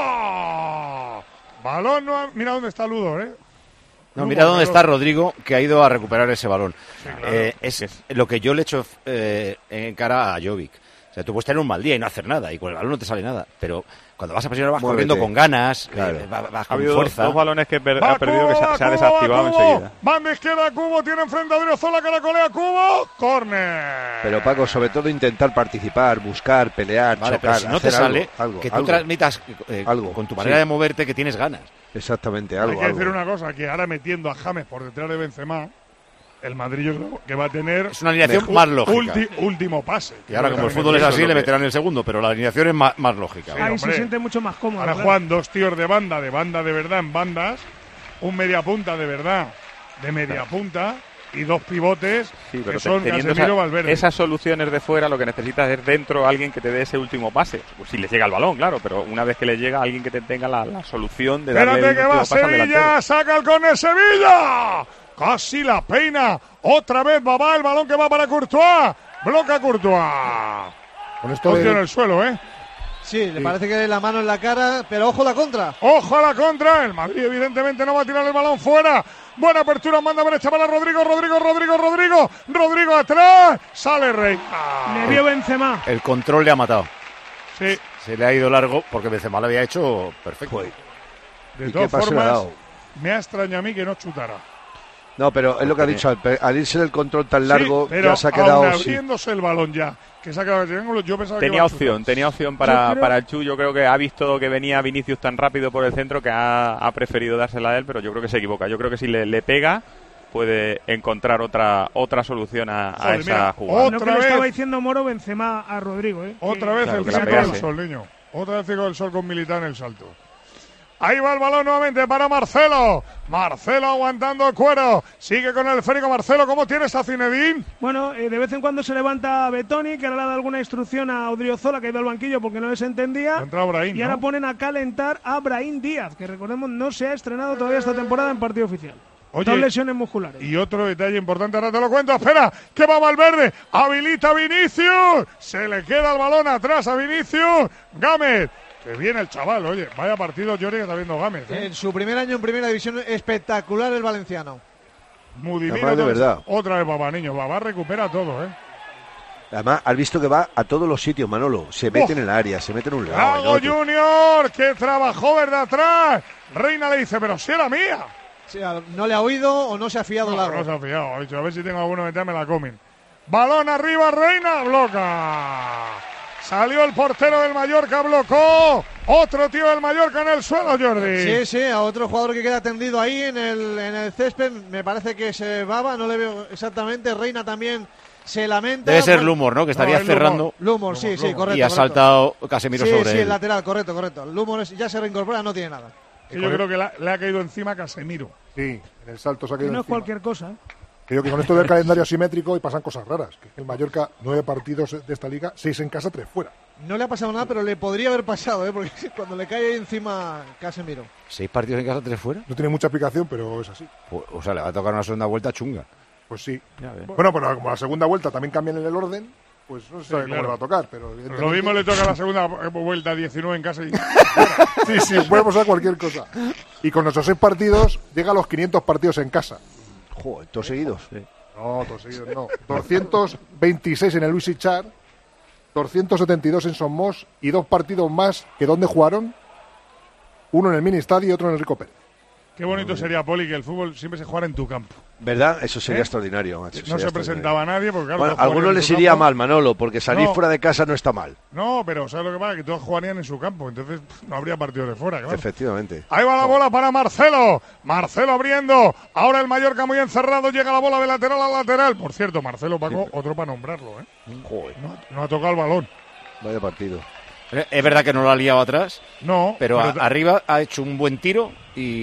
Cubo. Balón. No ha- Mira dónde está Ludo, ¿eh? No, Ludo, mira dónde Ludo. está Rodrigo, que ha ido a recuperar ese balón. claro. Eh, es lo que yo le echo eh, en cara a Jovic. O sea, tú puedes tener un mal día y no hacer nada, y con el balón no te sale nada. Pero cuando vas a presionar vas Muévete. corriendo con ganas, Claro. eh, vas, vas Ha con habido dos, fuerza. dos balones que per- Va ha perdido que Cubo, se, va se ha Cubo, desactivado va Cubo. enseguida. Banda izquierda Cubo. Tiene enfrente a Odriozola. Caracolea Cubo. Córner. Pero Paco, sobre todo intentar participar, buscar, pelear, Vale, chocar, pero si no te hacer algo, sale, algo, que tú algo. transmitas eh, Algo, con tu manera sí. de moverte que tienes ganas. Exactamente, Hay algo. que decir algo. una cosa, que ahora metiendo a James por detrás de Benzema, el Madrid yo creo que va a tener... Es una alineación más lógica. Ulti, último pase. Y ahora como el fútbol es así, le meterán el segundo, pero la alineación es más, más lógica. Sí, ahí se siente mucho más cómodo. Ahora claro. juegan dos tíos de banda, de banda de verdad en bandas, un media punta de verdad, de media punta, y dos pivotes Sí, pero que son teniendo Casemiro, esa- Valverde. esas soluciones de fuera, lo que necesitas es dentro alguien que te dé ese último pase. Pues si le llega el balón, claro, pero una vez que le llega, alguien que te tenga la, la solución de darle el Espérate que último va pase al delantero. Sevilla, saca el córner Sevilla. Casi la peina. Otra vez va el balón que va para Courtois. Bloca Courtois. Con esto Hostia de- en el suelo, ¿eh? Sí, le parece que la mano en la cara, pero ojo la contra. Ojo a la contra. El Madrid evidentemente no va a tirar el balón fuera. Buena apertura, manda derecha para Rodrigo, Rodrigo, Rodrigo, Rodrigo. Rodrigo atrás. Sale Rey. Le vio Benzema. El control le ha matado. Sí. Se le ha ido largo porque Benzema lo había hecho perfecto. De ¿Y todas qué pase le ha formas, dado? me ha extrañado a mí que no chutara. No, pero es lo que ha dicho, al, pe- al irse el control tan largo, Sí, pero ya se ha quedado aún sin- abriéndose el balón ya, que se ha quedado sin ángulo, yo pensaba que Tenía iba a chutar. opción, tenía opción para, Yo creo- para el Chu. Yo creo que ha visto que venía Vinicius tan rápido por el centro que ha, ha preferido dársela a él, pero yo creo que se equivoca. Yo creo que si le, le pega, puede encontrar otra otra solución a, a Joder, esa mira, jugada. Lo que le estaba diciendo Moro Benzema a Rodrigo, ¿eh? Otra vez Claro, el que la circo del pegase. sol, niño. Otra vez el circo del sol con Militao en el salto. Ahí va el balón nuevamente para Marcelo. Marcelo aguantando el cuero. Sigue con el esférico Marcelo. ¿Cómo tienes a Zinedine? Bueno, eh, de vez en cuando se levanta Betoni, que ahora le ha dado alguna instrucción a Odriozola, que ha ido al banquillo porque no les entendía. Ha entrado Brahim, y ahora ¿no? ponen a calentar a Brahim Díaz, que recordemos no se ha estrenado todavía esta temporada en partido oficial. Oye, Dos lesiones musculares. Y otro detalle importante, ahora te lo cuento. Espera, que va Valverde. Habilita a Vinicius. Se le queda el balón atrás a Vinicius. Gámez. Que viene el chaval, oye. Vaya partido, Jordi, que está viendo Gámez. ¿eh? En su primer año en primera división, espectacular el valenciano. Mudimiro. Además, de otra- verdad. Otra vez Babá, niño. Babá recupera todo, ¿eh? Además, has visto que va a todos los sitios, Manolo. Se mete Oh. en el área, se mete en un lado. en Gago otro. Junior, que trabajó desde atrás. Reina le dice, pero si era mía. Sí, a- no le ha oído o no se ha fiado No, largo. no se ha fiado. Ha dicho, a ver si tengo alguno que me la comen. Balón arriba, Reina, bloca. Salió el portero del Mallorca, blocó. Otro tío del Mallorca en el suelo, Jordi. Sí, sí, a otro jugador que queda tendido ahí en el, en el césped. Me parece que se baba, no le veo exactamente. Reina también se lamenta. Debe ser Bueno, Lumor, ¿no? Que estaría es Lumor. cerrando. Lumor, sí, sí, correcto. Y ha correcto. saltado Casemiro sí, sobre sí, él. el lateral, correcto, correcto. Lumor es- ya se reincorpora, no tiene nada. Que yo creo que la- le ha caído encima Casemiro. Sí, en el salto se ha Y caído no es encima. cualquier cosa. ¿eh? Creo que con esto del calendario asimétrico y pasan cosas raras. Que el Mallorca, nueve partidos de esta liga, seis en casa, tres fuera. No le ha pasado nada, pero le podría haber pasado, ¿eh? Porque cuando le cae encima Casemiro. ¿Seis partidos en casa, tres fuera? No tiene mucha explicación, pero es así. O, o sea, le va a tocar una segunda vuelta chunga. Pues sí. Ya ves. Bueno, pero como la segunda vuelta también cambian en el orden, pues no se sabe cómo claro. le va a tocar. Pero evidentemente- Lo mismo le toca la segunda vuelta diecinueve en casa y... Sí, sí, puede pasar cualquier cosa. Y con nuestros seis partidos, llega a los quinientos partidos en casa. Joder, todos seguidos. No, todos seguidos no. doscientos veintiséis en el Luis Ichar, doscientos setenta y dos en Somos y dos partidos más que ¿dónde jugaron? Uno en el Mini Estadio y otro en el Rico Pérez. Qué bonito sería, Poli, que el fútbol siempre se jugara en tu campo. ¿Verdad? Eso sería ¿Eh? extraordinario, macho. No sería se presentaba nadie porque, claro, Bueno, todos a algunos jugarían en les su iría campo. mal, Manolo, porque salir No. fuera de casa no está mal. No, pero ¿sabes lo que pasa? Que todos jugarían en su campo, entonces pff, no habría partido de fuera, claro. Efectivamente. Ahí va la bola para Marcelo. Marcelo abriendo. Ahora el Mallorca muy encerrado. Llega la bola de lateral a lateral. Por cierto, Marcelo, Paco, otro para nombrarlo, ¿eh? Joder, No, no ha tocado el balón. vaya partido. Eh, Es verdad que no lo ha liado atrás, No, pero a- pero- arriba ha hecho un buen tiro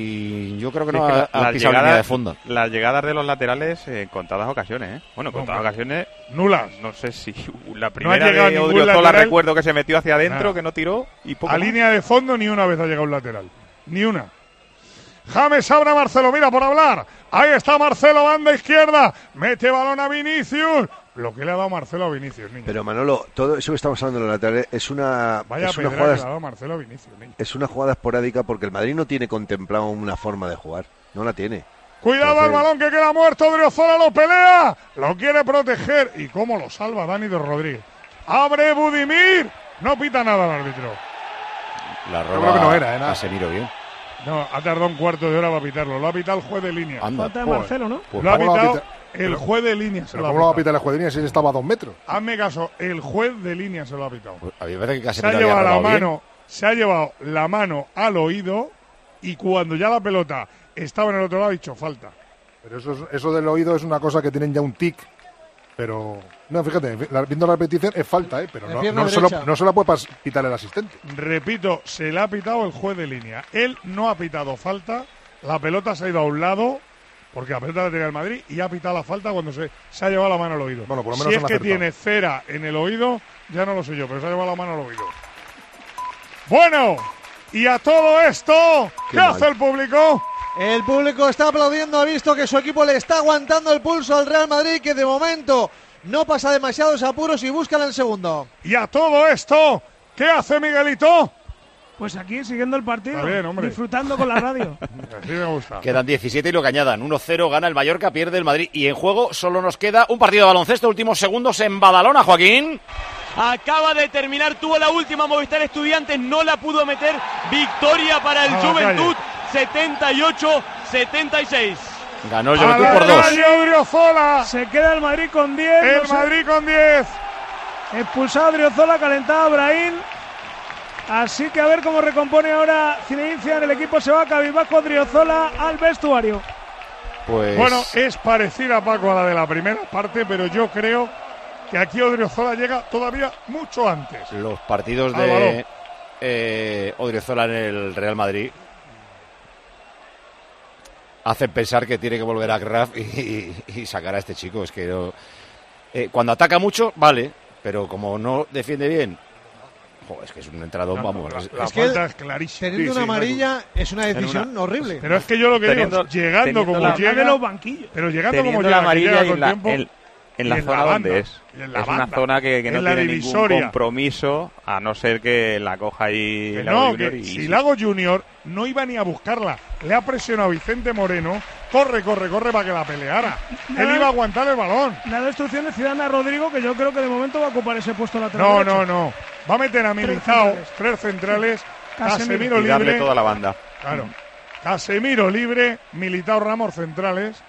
y yo creo que Sí, no es que ha, la- ha las, pisado la línea de llegadas, fondo. las llegadas de los laterales en contadas ocasiones, ¿eh? Bueno, en No, contadas hombre. ocasiones, nulas. no sé si la primera llegado de ningún Odriozola lateral. recuerdo que se metió hacia adentro, Nada. que no tiró y poco A más. línea de fondo ni una vez ha llegado un lateral. Ni una. James abre a Marcelo, mira por hablar. Ahí está Marcelo, banda izquierda. Mete balón a Vinicius. Lo que le ha dado Marcelo a Vinicius, niño. Pero Manolo, todo eso que estamos hablando de los laterales es una, Vaya es una pedra que jugada le ha dado Marcelo a Vinicius, niño. es una jugada esporádica porque el Madrid no tiene contemplado una forma de jugar. No la tiene. Cuidado al Entonces- balón que queda muerto. Odriozola lo pelea. Lo quiere proteger. ¿Y cómo lo salva Dani de Rodríguez? Abre Budimir. No pita nada el árbitro. La creo roba que no era, ¿eh? Nada. Casemiro bien. No, ha tardado un cuarto de hora para pitarlo. Lo ha pitado el juez de línea. Anda. Falta de joder. Marcelo, ¿no? Pues Lo ha ¿cómo lo va a pitado pitar? el juez de línea. Se Pero lo ha ¿cómo lo va a pitado. pitar la jugadría si él estaba a dos metros? Hazme caso, el juez de línea se lo ha pitado. Pues a mí me parece que Se ha Casemiro había llevado la robado bien. mano, se ha llevado la mano al oído y cuando ya la pelota estaba en el otro lado ha dicho falta. Pero eso, es, eso del oído es una cosa que tienen ya un tic. Pero, no, fíjate, la, viendo la repetición es falta, ¿eh? Pero no, no, se lo, no se la puede pas, pitar el asistente. Repito, se le ha pitado el juez de línea. Él no ha pitado falta, la pelota se ha ido a un lado, porque la pelota la tenía el Madrid, y ha pitado la falta cuando se, se ha llevado la mano al oído. Bueno, por lo menos si es que acertado. tiene cera en el oído, ya no lo sé yo, pero se ha llevado la mano al oído. Bueno, y a todo esto, ¿qué, ¿qué hace el público? El público está aplaudiendo, ha visto que su equipo le está aguantando el pulso al Real Madrid, que de momento no pasa demasiados apuros y buscan el segundo. Y a todo esto, ¿qué hace Miguelito? Pues aquí, siguiendo el partido, bien, disfrutando con la radio. Así me gusta. Quedan diecisiete y lo que añadan. uno cero gana el Mallorca, pierde el Madrid. Y en juego solo nos queda un partido de baloncesto, últimos segundos en Badalona, Joaquín. Acaba de terminar, tuvo la última Movistar Estudiantes, no la pudo meter. Victoria para el a Juventud, setenta y ocho setenta y seis. Ganó el Juventud por dos. Odriozola. Se queda el Madrid con diez. El no sé. Madrid con diez. Expulsado Odriozola, calentado a Brahim. Así que a ver cómo recompone ahora Zinedine Zidane. El equipo se va a cabizbajo, Odriozola al vestuario. Pues... Bueno, es parecida, Paco, a la de la primera parte, pero yo creo que aquí Odriozola llega todavía mucho antes. Los partidos de eh, Odriozola en el Real Madrid hacen pensar que tiene que volver a Graf y, y, y sacar a este chico. Es que no, eh, cuando ataca mucho, vale, pero como no defiende bien, joder, es que es un entradón, no, vamos. La, es, la es falta que es clarísima. Teniendo una amarilla es una decisión una, horrible. Pero es que yo lo que teniendo, digo, llegando como la, llega, de los banquillos. pero llegando teniendo como la llega, amarilla llega y con la, tiempo, en, en la en zona la donde banda, es. en la es banda, una zona que, que no la tiene divisoria. ningún compromiso, a no ser que la coja ahí que Lago no, Junior. que Y, si Lago Junior no iba ni a buscarla, le ha presionado Vicente Moreno, corre, corre, corre para que la peleara. Nada, Él iba a aguantar el balón. La destrucción de Zidane a Rodrigo, que yo creo que de momento va a ocupar ese puesto lateral No, derecho. no, no. Va a meter a Militao, tres centrales, Casemiro y darle libre. toda la banda. Claro. Casemiro libre, Militao, Ramos centrales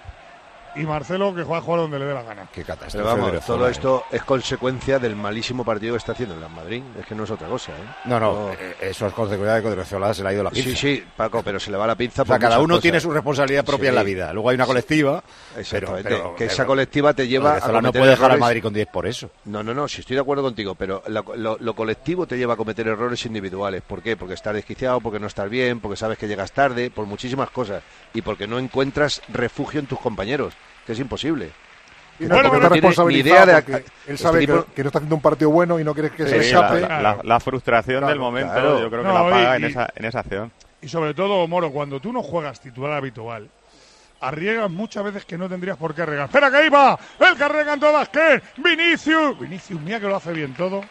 y Marcelo que juega a jugar donde le dé la gana. Qué catástrofe. Pero vamos, Odriozola, todo esto es consecuencia del malísimo partido que está haciendo el Real Madrid. Es que no es otra cosa, ¿eh? No, no, eh, eso es consecuencia de que Odriozola se le ha ido la pinza. Sí, sí, Paco, pero se le va la pinza. O sea, por cada uno cosas. tiene su responsabilidad propia sí. en la vida. Luego hay una colectiva. Exactamente. Pero, pero, que pero, esa colectiva te lleva Odriozola a no cometer puede dejar errores. al Madrid con diez por eso. No, no, no, sí estoy de acuerdo contigo, pero lo, lo, lo colectivo te lleva a cometer errores individuales. ¿Por qué? Porque estás desquiciado, porque no estás bien, porque sabes que llegas tarde, por muchísimas cosas. Y porque no encuentras refugio en tus compañeros, que es imposible. Y no, bueno, porque está responsabilizado de porque él sabe este tipo... que, que no está haciendo un partido bueno y no quiere que sí, se escape. La, la, la, la frustración claro, del momento, claro. yo creo que no, la paga y, en, esa, en esa acción. Y sobre todo, Moro, cuando tú no juegas titular habitual, arriesgas muchas veces que no tendrías por qué arriesgar. ¡Espera que ahí va! ¡El que arriesgan todas! ¿Qué? ¡Vinicius! Vinicius, mira que lo hace bien todo.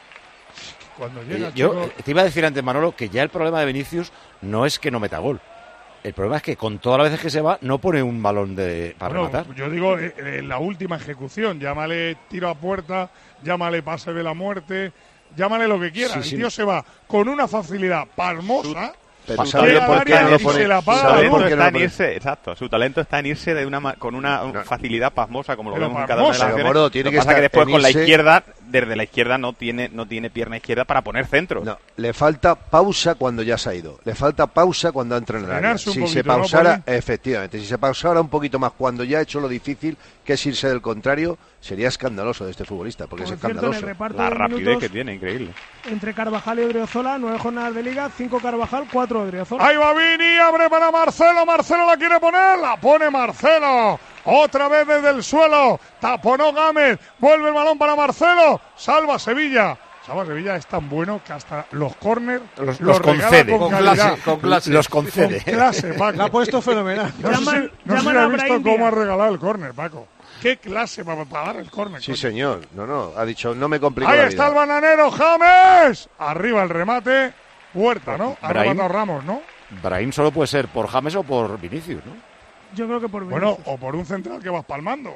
Cuando llega, eh, yo chico... te iba a decir antes, Manolo, que ya el problema de Vinicius no es que no meta gol. El problema es que con todas las veces que se va no pone un balón de para bueno, rematar. Yo digo, en eh, la última ejecución, llámale tiro a puerta, llámale pase de la muerte, llámale lo que quiera. Sí, el sí. tío se va con una facilidad pasmosa. Pero ¿sabe por qué no lo pone? Su talento está en irse, exacto. Su talento está en irse de una con una no. facilidad pasmosa, como lo pero vemos en cada una de las acciones. Lo que pasa es que después con la izquierda, desde la izquierda no tiene no tiene pierna izquierda para poner centro. No, le falta pausa cuando ya se ha ido. Le falta pausa cuando ha entrado en el área. Si poquito, se pausara, ¿no, efectivamente, si se pausara un poquito más cuando ya ha hecho lo difícil, que es irse del contrario, sería escandaloso de este futbolista, porque por es cierto, escandaloso. La rapidez que tiene, increíble. Entre Carvajal y Odriozola, nueve jornadas de liga, cinco Carvajal, cuatro Odriozola. Ahí va Vini, abre para Marcelo, Marcelo la quiere poner, la pone Marcelo. Otra vez desde el suelo, taponó Gámez, vuelve el balón para Marcelo, salva Sevilla. Salva Sevilla es tan bueno que hasta los córner los, los, los concede. Con, con, clase, con clase. Los concede. Con clase, Paco. La ha puesto fenomenal. No llaman, sé si, no sé si has visto cómo ha regalado el córner, Paco. ¿Qué clase para, para dar el córner? Sí, señor. No, no. Ha dicho, no me complico Ahí la vida. Ahí está el bananero, James. Arriba el remate. Puerta, ¿no? Ha Brahim, rematado Ramos, ¿no? Brahim solo puede ser por James o por Vinicius, ¿no? Yo creo que por Vinicius. Bueno, o por un central que vas palmando.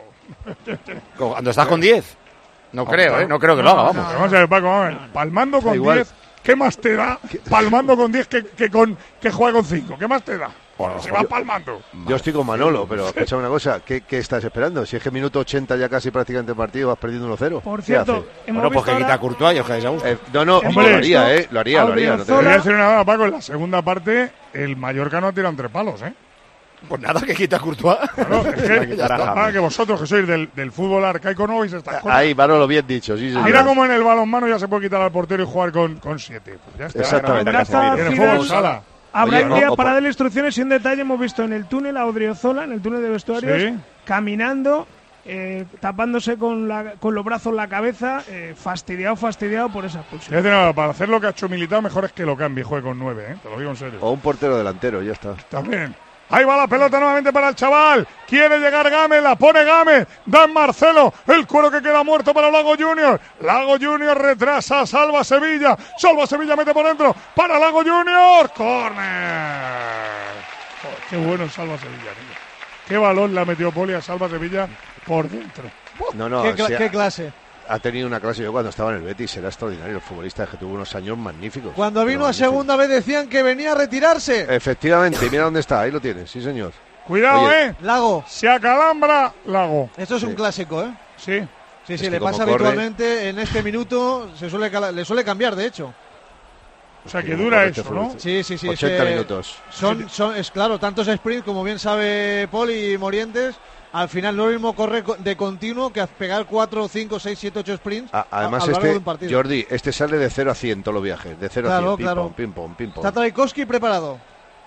Cuando estás con diez. No creo, ¿eh? No creo que no, lo haga, vamos. No, vamos a ver, Paco, vamos a ver. Palmando con diez, ¿qué más te da? Palmando con diez que, que, con, que juega con cinco. ¿Qué más te da? Bueno, se va yo, palmando. Yo estoy con Manolo, pero escucha una cosa. ¿Qué, ¿Qué estás esperando? Si es que minuto ochenta ya casi prácticamente el partido vas perdiendo uno cero. Por cierto, bueno, pues que quita a Courtois y os quedáis a gusto. Eh, no, no, hombre, lo haría, ¿eh? Lo haría, lo haría. No te voy a decir una cosa, Paco. En la segunda parte, el Mallorca no ha tirado entre palos, ¿eh? Pues nada, que quita Courtois. Claro, es que, para que vosotros que sois del, del fútbol arcaico no veis estas cosas. Ahí, Manolo, bien dicho. Sí, Mira señor. Como en el balonmano ya se puede quitar al portero y jugar con, con siete. Pues ya está. Exactamente. En el fútbol sala. Habrá un día para darle instrucciones y un detalle hemos visto en el túnel a Odriozola, en el túnel de vestuarios, ¿sí? Caminando, eh, tapándose con, la, con los brazos la cabeza, eh, fastidiado, fastidiado por esa expulsión. Nada, para hacer lo que ha hecho Militao, mejor es que lo cambie, juegue con nueve, ¿eh? Te lo digo en serio. O un portero delantero, ya está. También. Ahí va la pelota nuevamente para el chaval. Quiere llegar Gámez, la pone Gámez. Dan Marcelo, el cuero que queda muerto para Lago Junior. Lago Junior retrasa, salva Sevilla. Salva Sevilla, mete por dentro. Para Lago Junior. Corner. Oh, qué bueno salva Sevilla, tío. Qué balón la metió Poli a salva Sevilla por dentro. No, no, ¿Qué, cl- o sea, ¿Qué clase? Ha tenido una clase, yo cuando estaba en el Betis era extraordinario, el futbolista que tuvo unos años magníficos. Cuando vino a segunda vez decían que venía a retirarse. Efectivamente, mira dónde está, ahí lo tienes, sí señor. Cuidado, Oye, eh. Lago. Se acalambra Lago. Esto es Sí. un clásico, ¿eh? Sí. Sí, Es sí, que le como pasa corre- habitualmente en este minuto, se suele cala- le suele cambiar, de hecho. O sea, que Como dura corre eso, este ¿no? fútbol. Sí, sí, sí. es ochenta que minutos. Son, son, es claro, tantos sprints, como bien sabe Poli y Morientes, al final no es lo mismo correr co- de continuo que pegar cuatro, cinco, seis, siete, ocho sprints A- además a, a lo largo de este, un partido. Jordi, este sale de cero a cien todos los viajes, de cero Claro, a cien, pim, claro. pom, pim, pom, pim, pom. Está Trajkovski preparado.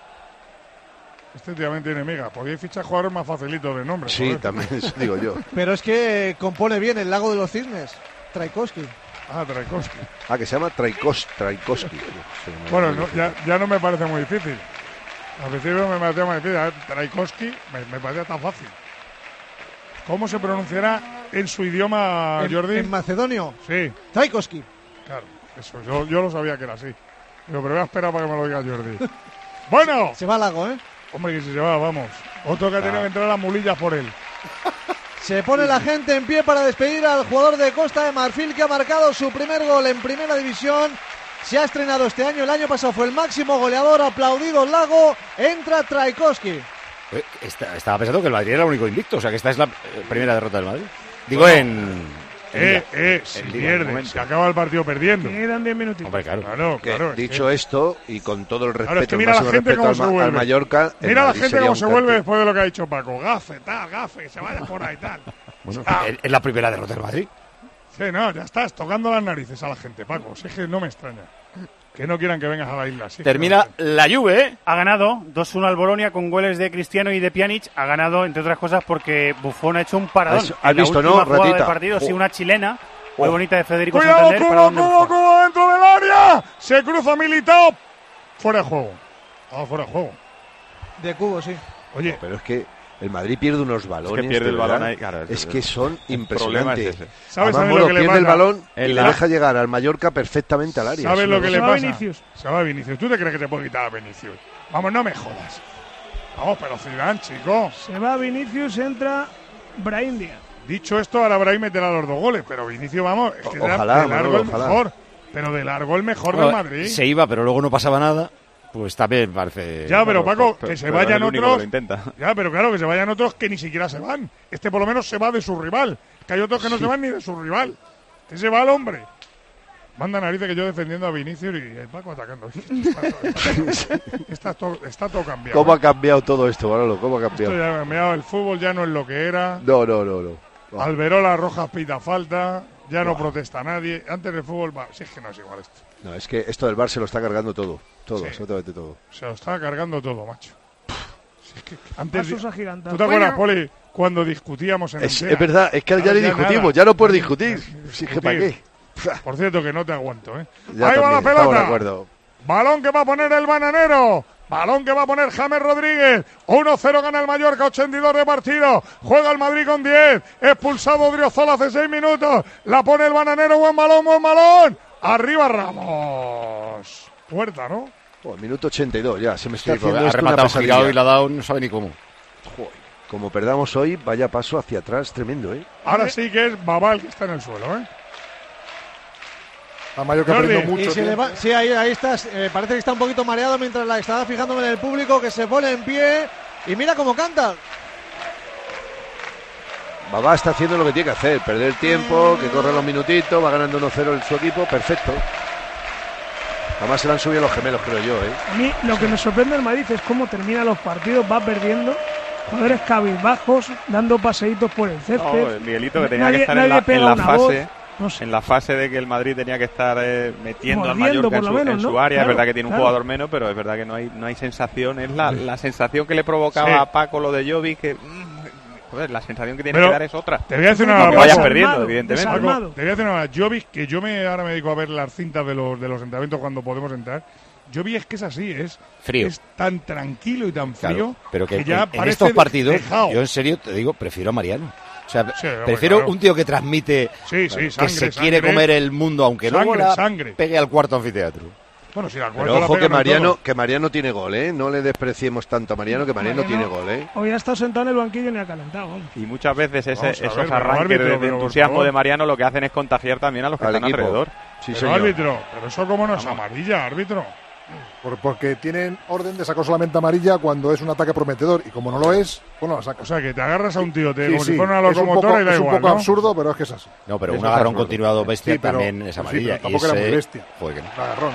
Este últimamente tiene mega. Podéis fichar jugadores más facilitos de nombre. Sí, joder. también, eso digo yo. Pero es que compone bien el lago de los cisnes, Trajkovski. Ah, Trajkovski. Ah, que se llama Traikos, Traikoski. Bueno, no, ya, ya no me parece muy difícil. Al principio me parecía muy difícil. A ver, Trajkovski me, me parecía tan fácil. ¿Cómo se pronunciará en su idioma, En, Jordi? en macedonio, Sí, Trajkovski. claro. Eso, yo, yo lo sabía que era así. Digo, pero voy a esperar para que me lo diga Jordi. Bueno, Se va al lago, ¿eh? hombre, que si se va, vamos. Otro que ha tenido que entrar a mulillas por él. Se pone la gente en pie para despedir al jugador de Costa de Marfil que ha marcado su primer gol en Primera División. Se ha estrenado este año, el año pasado fue el máximo goleador, aplaudido Lago, entra Trajkovski. Eh, está- estaba pensando que el Madrid era el único invicto, o sea que esta es la eh, primera derrota del Madrid. Digo en... en Eh, Liga. eh, si En Liga, de pierde, momento. se acaba el partido perdiendo. Quedan diez minutitos. Hombre, claro. Claro, Que, claro. es dicho que- esto, y con todo el respeto, Ahora, es que el mira la máximo gente respeto cómo al, se Ma- vuelve. al Mallorca, el Mira la Madrid gente sería cómo un se cante- vuelve después de lo que ha dicho Paco. Gafe, tal, gafe, que se vaya por ahí, tal. Bueno, Ah. es- es la primera derrota del Madrid. Sí, no, ya estás tocando las narices a la gente, Paco. Si es que no me extraña. Que no quieran que vengas a la isla. Si es que Termina no me la Juve, ¿eh? Ha ganado dos uno al Bolonia con goles de Cristiano y de Pjanic. Ha ganado, entre otras cosas, porque Buffon ha hecho un paradón. ¿Has- has En la visto, última no, jugada ratita? del partido, sí, Oh. una chilena muy Oh. bonita de Federico Cuidado, Santander. Cubo, paradón de Cubo, Buffon. Cubo dentro del área. Se cruza Militao. Fuera de juego. Ah, fuera de juego. De Cubo, sí. Oye, Pero es que el Madrid pierde unos balones. pierde de el balón verdad. ahí, claro, es es- que son el problema es impresionantes. ese. ¿sabes Además, a mí Moro lo que le pierde el pasa? balón y En le la- deja llegar al Mallorca perfectamente al área. ¿Sabes Es lo una que cosa- le Se va pasa? Vinicius. Se va Vinicius. ¿Tú te crees que te puede quitar a Vinicius? Vamos, no me jodas. Vamos, pero Zidane, chico. Se va Vinicius, entra Brahim Díaz. Dicho esto, ahora Brahim meterá los dos goles. Pero Vinicius, vamos, es que O- de- ojalá, de largo Manolo, el ojalá. mejor. Pero de largo el mejor Bueno, del Madrid. se iba, pero luego no pasaba nada. Pues también parece... Ya, pero Claro, Paco, pero- que se pero es vayan el único que otros. lo intenta. Ya, pero claro, que se vayan otros que ni siquiera se van. Este por lo menos se va de su rival. Que hay otros que no se van ni de su rival. Que se va el hombre. Manda narices que yo defendiendo a Vinicius y el Paco atacando. Está todo, está todo cambiado. ¿Cómo ¿eh? ha cambiado todo esto, Manolo? ¿Cómo ha Esto cambiado? ya ha cambiado. El fútbol ya no es lo que era. No, no, no, no. No. Alberola Rojas pita falta. Ya no protesta nadie. Antes del fútbol, va. Si es que no es igual esto. No, es que esto del Bar se lo está cargando todo. Todo, Sí. absolutamente todo. Se lo está cargando todo, macho. Si es que antes. Pasos agigantados. ¿Tú te acuerdas, Poli, cuando discutíamos en Es, Antena? es verdad, es que ya Ahora ni ya discutimos, nada. ya no puedes discutir. Discutir. Sí, que ¿para qué? Por cierto, que no te aguanto, ¿eh? Ya Ahí va la también, estamos de pelota. acuerdo. Balón que va a poner el bananero. Balón que va a poner James Rodríguez. uno cero gana el Mallorca, ochenta y dos de partido. Juega el Madrid con diez. Expulsado Odriozola hace seis minutos. La pone el bananero. Buen balón, buen balón. Arriba Ramos. Puerta, ¿no? Oh, minuto ochenta y dos ya, se me está Sí, porque haciendo ha esto una rematado pesadilla. girado y la ha dado, no sabe ni cómo. Joder, como perdamos hoy, vaya paso hacia atrás tremendo, ¿eh? Ahora sí que es Babal que está en el suelo, ¿eh? La Mallorca Jordi, perdiendo Y mucho se le tiempo. va- sí, ahí, ahí estás. Eh, parece que está un poquito mareado mientras la estaba fijándome en el público que se pone en pie. Y mira cómo canta. Babá está haciendo lo que tiene que hacer, perder tiempo, que corre los minutitos, va ganando uno cero el su equipo, perfecto. Además se le han subido los gemelos, creo yo, ¿eh? A mí lo que me sorprende del Madrid es cómo termina los partidos, va perdiendo, jugadores cabizbajos, dando paseitos por el césped. No, Miguelito, que tenía nadie, que estar en la, en la fase... No sé. En la fase de que el Madrid tenía que estar eh, metiendo Mordiendo, al Mallorca en su, menos, en su ¿no? área. Claro, es verdad que tiene un claro. jugador menos, pero es verdad que no hay no hay sensación. Es la, la sensación que le provocaba sí. a Paco lo de Jovic, que mmm, joder, la sensación que tiene pero que dar es otra. Te voy a decir una no vayas perdiendo, evidentemente. Paco, te voy a decir una Jovic, que yo me ahora me dedico a ver las cintas de los de los entrenamientos cuando podemos entrar. Jovic es que es así, es frío. Es tan tranquilo y tan frío claro, pero que, que ya en, en estos partidos, dejado. yo en serio te digo, prefiero a Mariano. O sea, sí, prefiero claro. un tío que transmite, sí, sí, sangre, que se sangre, quiere comer el mundo, aunque sangre, luego la sangre. pegue al cuarto anfiteatro. Bueno, si la Pero ojo que Mariano, que Mariano tiene gol, ¿eh? No le despreciemos tanto a Mariano, que Mariano, Mariano tiene gol, ¿eh? Hoy ha estado sentado en el banquillo y ni ha calentado. Vamos. Y muchas veces ese, esos ver, arranques árbitro, de, de entusiasmo de Mariano lo que hacen es contagiar también a los que al están equipo. alrededor. Sí, pero señor. Árbitro, pero eso como no es amarilla, árbitro. Por, porque tienen orden de sacar solamente amarilla cuando es un ataque prometedor y como no lo es, pues no la saca. O sea, que te agarras a un tío te, sí, como sí. si fuera una locomotora y da es igual, un poco ¿no? absurdo, pero es que es así. No, pero Eso un agarrón continuado bestia sí, pero, también es amarilla. Sí, tampoco y ese... era muy bestia. Joder, que no. Un agarrón.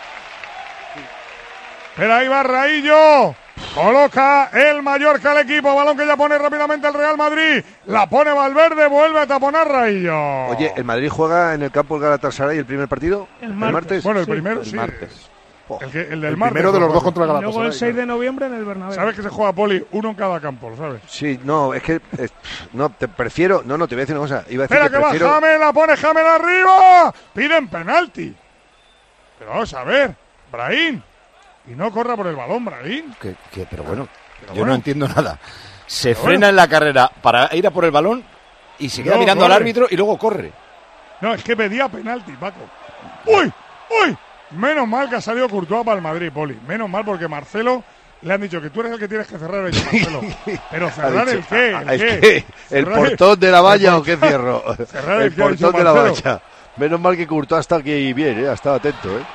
Pero ahí va Raillo. Coloca el Mallorca al equipo. Balón que ya pone rápidamente el Real Madrid. La pone Valverde. Vuelve a taponar Raillo. Oye, ¿el Madrid juega en el campo el Galatasaray el primer partido? El martes. ¿El martes? Bueno, el sí, primero, el sí. martes. Oh. El, que, el del el martes. primero de los dos contra el Galatasaray. Luego el seis de noviembre en el Bernabéu. ¿Sabes que se juega, Poli? Uno en cada campo, ¿lo sabes? Sí, no, es que... Es, no, te prefiero... No, no, te voy a decir una cosa. Iba a decir Espera que, que prefiero... va Jamel, la pone Jamel arriba. Piden penalti. Pero vamos a ver, Brahim. Y no corra por el balón, Brahim. Que, que, pero bueno, pero yo bueno. no entiendo nada. Se Pero frena bueno. en la carrera para ir a por el balón y se queda No, mirando corre. al árbitro y luego corre. No, es que pedía penalti, Paco. ¡Uy! ¡Uy! Menos mal que ha salido Courtois para el Madrid, Poli. Menos mal porque Marcelo le han dicho que tú eres el que tienes que cerrar el Marcelo. Pero cerrar el qué, el ¿El qué. qué? ¿El Cerrar portón de la valla o qué cierro? Cerrar el el qué, ha dicho portón de la Marcelo. valla. Menos mal que Courtois está aquí bien, ¿eh? Ha estado atento, ¿eh?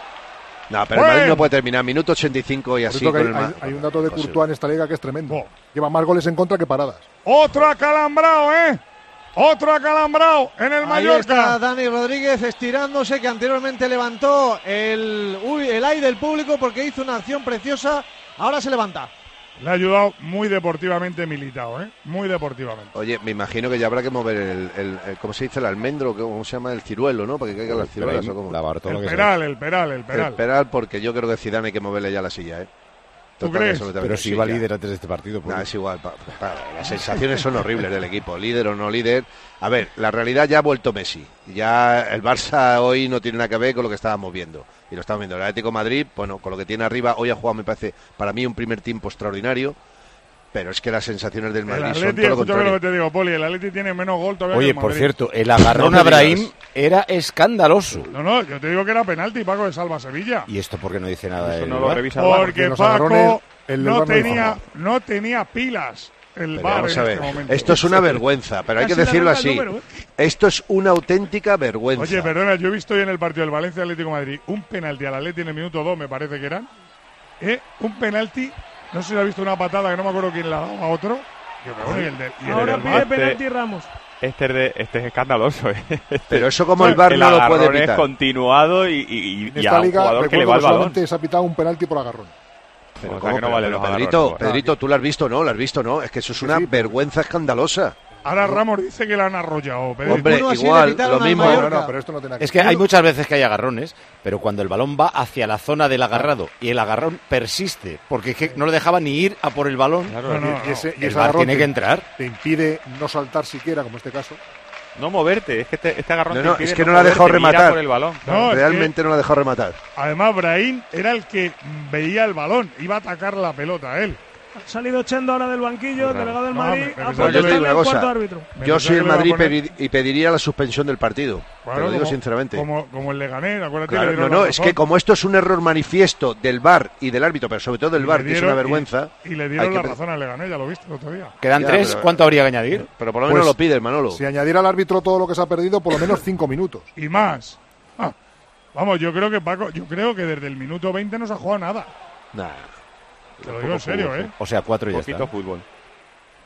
No, pero Bueno. el Madrid no puede terminar. Minuto ochenta y cinco y así Por con cierto el que hay, Ma- hay un dato de Courtois en esta liga que es tremendo. Oh. Lleva más goles en contra que paradas. Otro acalambrado, ¿eh? Otro acalambrado en el Ahí Mallorca. está Dani Rodríguez estirándose, que anteriormente levantó el, uy, el ay del público porque hizo una acción preciosa. Ahora se levanta. Le ha ayudado muy deportivamente Militao, ¿eh? Muy deportivamente. Oye, me imagino que ya habrá que mover el, el, el- ¿cómo se dice? El almendro, ¿cómo se llama? El ciruelo, ¿no? Para que caigan las ciruelas o cómo. La Bartolo El que se- Peral, el Peral, el Peral. El Peral, porque yo creo que Zidane hay que moverle ya la silla, ¿eh? ¿Tú Total, crees? absolutamente. Pero si Sí, iba ya. líder antes de este partido. Pues Nah, es igual. pa- pa- las sensaciones son horribles del equipo, líder o no líder. A ver, la realidad ya ha vuelto Messi. Ya el Barça hoy no tiene nada que ver con lo que estábamos viendo. Y lo estamos viendo. El Atlético de Madrid, bueno, con lo que tiene arriba, hoy ha jugado, me parece, para mí un primer tiempo extraordinario. Pero es que las sensaciones del El Madrid son Atleti, todo lo escúchame contrario. lo que te digo, Poli, el Atleti tiene menos gol todavía que Oye, el por Madrid. cierto, el agarrón No a me Brahim digas. era escandaloso. No, no, yo te digo que era penalti, Paco, de Salva Sevilla. ¿Y esto por qué no dice nada Eso de no lo revisa el V A R. Porque los Paco agarrones, el del no V A R no tenía, informa. no tenía pilas el Pero V A R vamos en a ver, este momento. esto es una vergüenza, pero hay que Casi le decirlo arranca el así. número, ¿eh? Esto es una auténtica vergüenza. Oye, perdona, yo he visto hoy en el partido del Valencia Atlético de Madrid un penalti al Atleti en el minuto dos, me parece que eran. ¿Eh? Un penalti, no sé si ha visto una patada que no me acuerdo quién la ha dado a otro. Yo, pero bueno, y el de- y el Ahora del pide V A R. penalti Ramos. Este es, de, este es escandaloso. ¿eh? Este- Pero eso como el V A R el no lo puede agarrón es evitar. continuado y, y, En y esta a un liga, jugador que le va recuerdo el que balón. solamente se ha pitado un penalti por agarrón. Pero Pero ¿cómo que no pero- vale pero los Pedrito, agarrones? Pedrito, ¿tú lo has visto no? ¿Lo has visto no? Es que eso es una sí, pero- vergüenza escandalosa. Ahora Ramos dice que la han arrollado. Pedro. Hombre, Ninguno así igual, le quitaron lo al mismo. Mallorca. No, no, pero esto no tiene Es que hay muchas veces que hay agarrones, pero cuando el balón va hacia la zona del agarrado y el agarrón persiste, porque es que no le dejaba ni ir a por el balón, No, no, Y ese, y el ese V A R agarrón tiene te- que entrar. Te impide no saltar siquiera, como este caso. No moverte, es que este, este agarrón No, te no, impide es que no la ha moverte, dejado mira rematar. por el balón. No, es que- Realmente no lo ha dejado rematar. Además, Brahim era el que veía el balón, iba a atacar la pelota a él. Ha salido Chendo ahora del banquillo, el delegado del No, Madrid. me- me Ha pensaba puesto Pues yo te digo el una cuarto cosa. árbitro. Me Yo pensaba soy el que le iba a Madrid poner- pedi- y pediría la suspensión del partido. Claro, te lo digo como- sinceramente. Como, como el Leganés, acuérdate. Claro, le no, dieron no, la es razón. que como esto es un error manifiesto del V A R y del árbitro, pero sobre todo del Y V A R, le que es dieron- una vergüenza. Y, y le hay dieron que la pe- razón al Leganés, ya lo viste el otro día. Quedan Ya, tres, pero- ¿cuánto habría que añadir? Pero por lo menos Pues, lo pide, Manolo. Si añadiera al árbitro todo lo que se ha perdido, por lo menos cinco minutos. Y más. Ah, vamos, yo creo que Paco, yo creo que desde el minuto veinte no se ha jugado nada. Nah. Te lo digo en serio, ¿eh? O sea, cuatro y ya Poquito está. fútbol.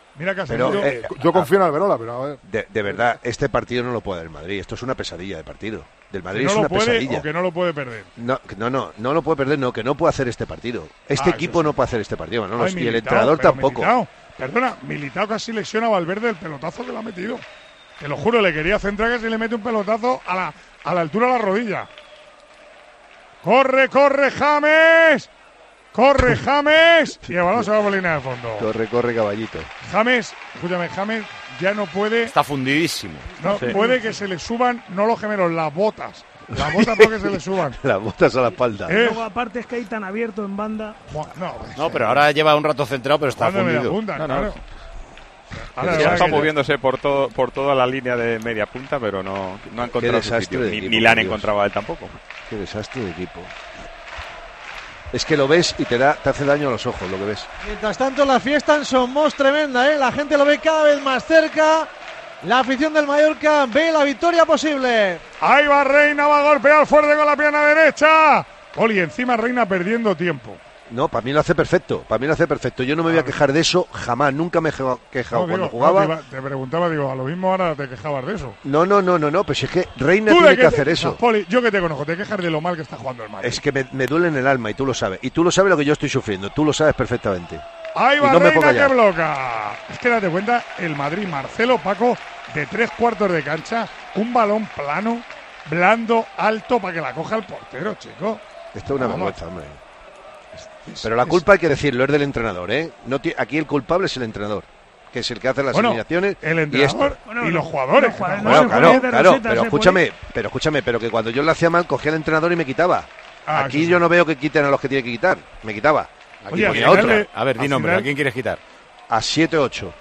Mira Casemiro. Pero, eh, yo confío en Alberola, pero a ver. De, de verdad, este partido no lo puede el Madrid. Esto es una pesadilla de partido. Del Madrid que no es una lo puede, pesadilla. O que no lo puede perder. No, no, no, no lo puede perder, no, que no puede hacer este partido. Este ah, equipo sí. no puede hacer este partido, Manolo, Ay, y Militao, el entrenador tampoco. Militao, perdona, Militao casi lesiona a Valverde el pelotazo que le ha metido. Te lo juro, le quería centrar casi le mete un pelotazo a la, a la altura de la rodilla. Corre, corre, James. Corre, James. Y el balón se va por línea de fondo. Corre, corre, caballito. James, escúchame, James ya no puede. Está fundidísimo. No, sí. Puede que se le suban, no los gemelos, las botas. Las botas para que se le suban. Las botas a la espalda. ¿Eh? Luego, aparte, es que hay tan abierto en banda. No, no pero ahora lleva un rato centrado, pero está fundido. Punta, no, claro. no. Ahora, ya está moviéndose por todo por toda la línea de media punta, pero no, no ha encontrado su sitio. Ni, equipo, ni la han encontrado a él tampoco. Qué desastre de equipo. Es que lo ves y te da te hace daño a los ojos lo que ves. Mientras tanto, la fiesta en Somos tremenda, ¿eh? La gente lo ve cada vez más cerca. La afición del Mallorca ve la victoria posible. Ahí va Reina, va a golpear fuerte con la pierna derecha. Oli, encima Reina perdiendo tiempo. No, para mí lo hace perfecto, para mí lo hace perfecto. Yo no me voy a quejar de eso jamás, nunca me he quejado no, cuando digo, jugaba. No, te, iba, te preguntaba, digo, a lo mismo ahora te quejabas de eso. No, no, no, no, no, pues es que Reina tiene que hacer eso. Poli, yo que te conozco, te quejas de lo mal que está jugando el Madrid. Es que me, me duele en el alma y tú lo sabes. Y tú lo sabes lo que yo estoy sufriendo, tú lo sabes perfectamente. Ahí va no Reina que bloca. Es que date cuenta, el Madrid, Marcelo, Paco, de tres cuartos de cancha, un balón plano, blando, alto, para que la coja el portero, chico. Esto es una vergüenza, hombre. Pero la culpa, hay que decirlo, es del entrenador, ¿eh? No t- aquí el culpable es el entrenador, que es el que hace las bueno, eliminaciones. El entrenador y, bueno, y los jugadores. Los jugadores bueno, no claro, claro, pero escúchame, pero escúchame, pero que cuando yo lo hacía mal, cogía al entrenador y me quitaba. Ah, aquí yo sí. no veo que quiten a los que tiene que quitar. Me quitaba. Aquí Oye, ponía otro. A ver, di nombre, ¿a quién quieres quitar? A siete ocho.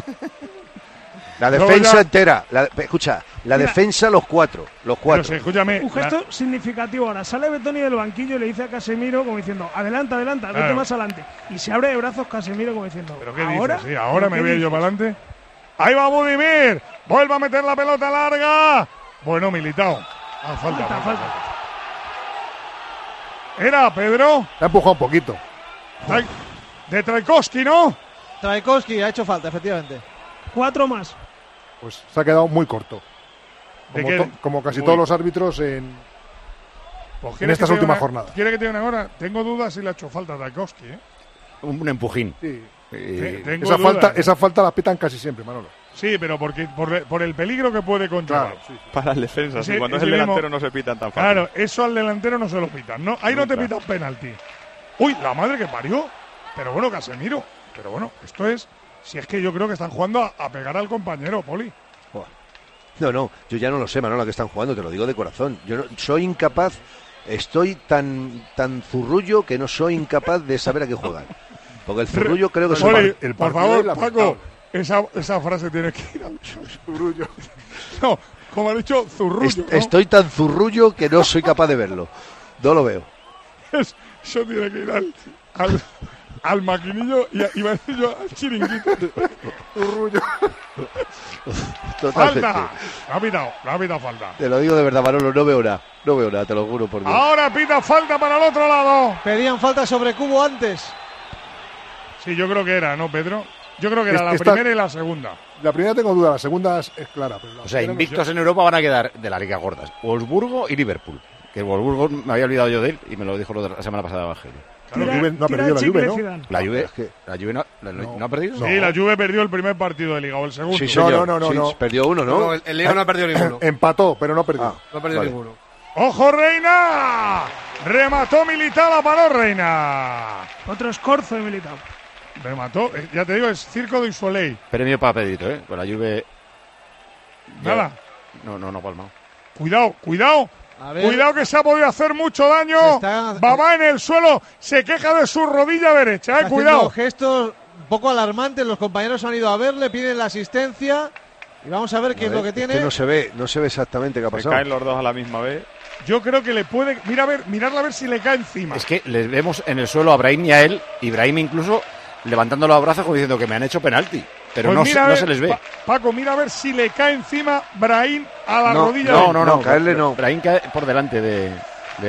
La defensa entera, la, escucha, la Mira, defensa los cuatro, los cuatro. Sé, escúchame, un gesto la... significativo ahora, sale Betoni del banquillo y le dice a Casemiro como diciendo, adelante, adelante, claro. Vete más adelante. Y se abre de brazos Casemiro como diciendo, ¿pero qué ahora? Dices? Sí, ahora me voy yo para adelante. Ahí va Budimir, vuelve a meter la pelota larga. Bueno, Militao. Ah, falta, falta, falta. Era Pedro. Te ha empujado un poquito. De Trajkovski, ¿no? Trajkovski ha hecho falta, efectivamente. Cuatro más. Pues se ha quedado muy corto. Como, to, como casi Uy. todos los árbitros en, pues en estas últimas una, jornadas. ¿Quiere que te diga una hora? Tengo dudas si le ha hecho falta a Trajkovski, ¿eh? Un empujín. Sí. Eh, esa, dudas, falta, ¿eh? esa falta la pitan casi siempre, Manolo. Sí, pero porque por, por el peligro que puede conllevar. Claro, sí, sí. Para el defensa, sí, cuando es el delantero no se pitan tan fácil. Claro, eso al delantero no se lo pitan, ¿no? Ahí Nunca. no te pitan penalti. Uy, la madre que parió. Pero bueno, Casemiro. Pero bueno, esto es... Si es que yo creo que están jugando a, a pegar al compañero, Poli. No, no, yo ya no lo sé, Manolo, que están jugando, te lo digo de corazón. Yo no, soy incapaz, estoy tan tan zurrullo que no soy incapaz de saber a qué jugar. Porque el zurrullo creo que es Poli, el Por favor, Paco, esa, esa frase tiene que ir al zurrullo. No, como ha dicho, zurrullo. Est- ¿no? Estoy tan zurrullo que no soy capaz de verlo. No lo veo. Es, eso tiene que ir al... al al maquinillo y iba a decir yo al chiringuito. Zurrullo. Falta. Lo ha pitado, lo ha pitado falta. Te lo digo de verdad, Manolo, no veo nada. No veo nada, te lo juro por Dios. Ahora pita falta para el otro lado. Pedían falta sobre Cubo antes. Sí, yo creo que era, ¿no, Pedro? Yo creo que era Esta, la primera y la segunda. La primera tengo duda, la segunda es, es clara. Pero la o sea, invictos no, en Europa van a quedar de la Liga Gordas. Wolfsburgo y Liverpool. Que Wolfsburgo me había olvidado yo de él y me lo dijo la semana pasada Evangelio. Claro, la Juve no ha perdido la Juve, ¿no? La Juve, es que la Juve no, la, no. ¿no ha perdido? Sí, no. La Juve perdió el primer partido de Liga o el segundo. Sí, señor. No, no, no, sí, no. Perdió uno, ¿no? No, el, el Liga no ha perdido ninguno. Empató, pero no perdió. Ah, no ha perdido vale. ninguno. ¡Ojo, Reina! Remató Militao, la paró Reina. Otro escorzo de Militao. Remató, ya te digo, es Circo du Soleil. Premio para Pedrito, ¿eh? Con la Juve... Nada. No, no, no, palmado. Cuidado, cuidado. Cuidado que se ha podido hacer mucho daño. Está... Babá en el suelo, se queja de su rodilla derecha, eh, cuidado. Gestos un poco alarmantes, los compañeros han ido a verle, piden la asistencia y vamos a ver qué a es ver, lo que tiene. Es que no se ve, no se ve exactamente qué ha pasado. Se caen los dos a la misma vez. Yo creo que le puede, mira a ver, mirarla a ver si le cae encima. Es que les vemos en el suelo a Brahim y a él, y Brahim incluso levantando los brazos como diciendo que me han hecho penalti. Pero pues no, se, ver, no se les ve. Pa- Paco, mira a ver si le cae encima Brahim a la no, rodilla. No, no, no, no, caerle no. Brahim cae por delante de, de él.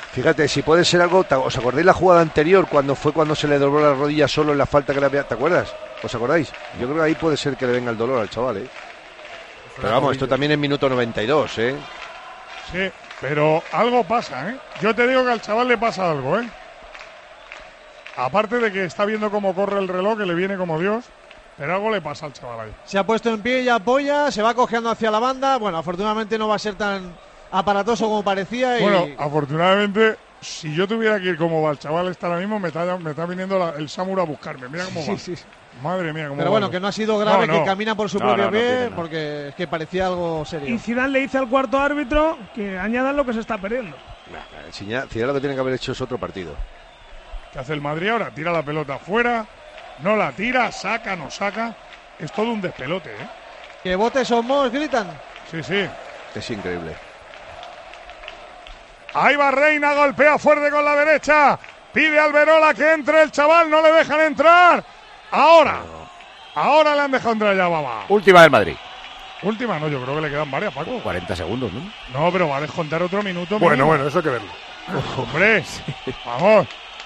Fíjate, si puede ser algo, ¿os acordáis la jugada anterior cuando fue cuando se le dobló la rodilla solo en la falta que le había, ¿te acuerdas? ¿Os acordáis? Yo creo que ahí puede ser que le venga el dolor al chaval, ¿eh? Pero vamos, esto también es minuto noventa y dos, ¿eh? Sí, pero algo pasa, ¿eh? Yo te digo que al chaval le pasa algo, ¿eh? Aparte de que está viendo cómo corre el reloj, que le viene como Dios, pero algo le pasa al chaval ahí. Se ha puesto en pie y apoya, se va cojeando hacia la banda. Bueno, afortunadamente no va a ser tan aparatoso como parecía. Y... Bueno, afortunadamente, si yo tuviera que ir como va el chaval está ahora mismo, me está, me está viniendo la, el Samur a buscarme. Mira cómo sí, va. Sí, sí. Madre mía, cómo Pero va. bueno, que no ha sido grave, no, no. que camina por su no, propio no, no, pie, no, porque es que parecía algo serio. Y Zidane le dice al cuarto árbitro que añadan lo que se está perdiendo. Zidane lo que tiene que haber hecho es otro partido. ¿Qué hace el Madrid ahora? Tira la pelota afuera, no la tira, saca, no saca. Es todo un despelote, ¿eh? Que bote Somos, gritan. Sí, sí. Es increíble. Ahí va Reina, golpea fuerte con la derecha. Pide al Verola que entre el chaval, no le dejan entrar. Ahora, ahora le han dejado entrar ya, Baba. Última del Madrid. Última, no, yo creo que le quedan varias, Paco. cuarenta segundos, ¿no? No, pero va a descontar otro minuto. Bueno, mínimo. bueno, eso hay que verlo. Hombre, vamos.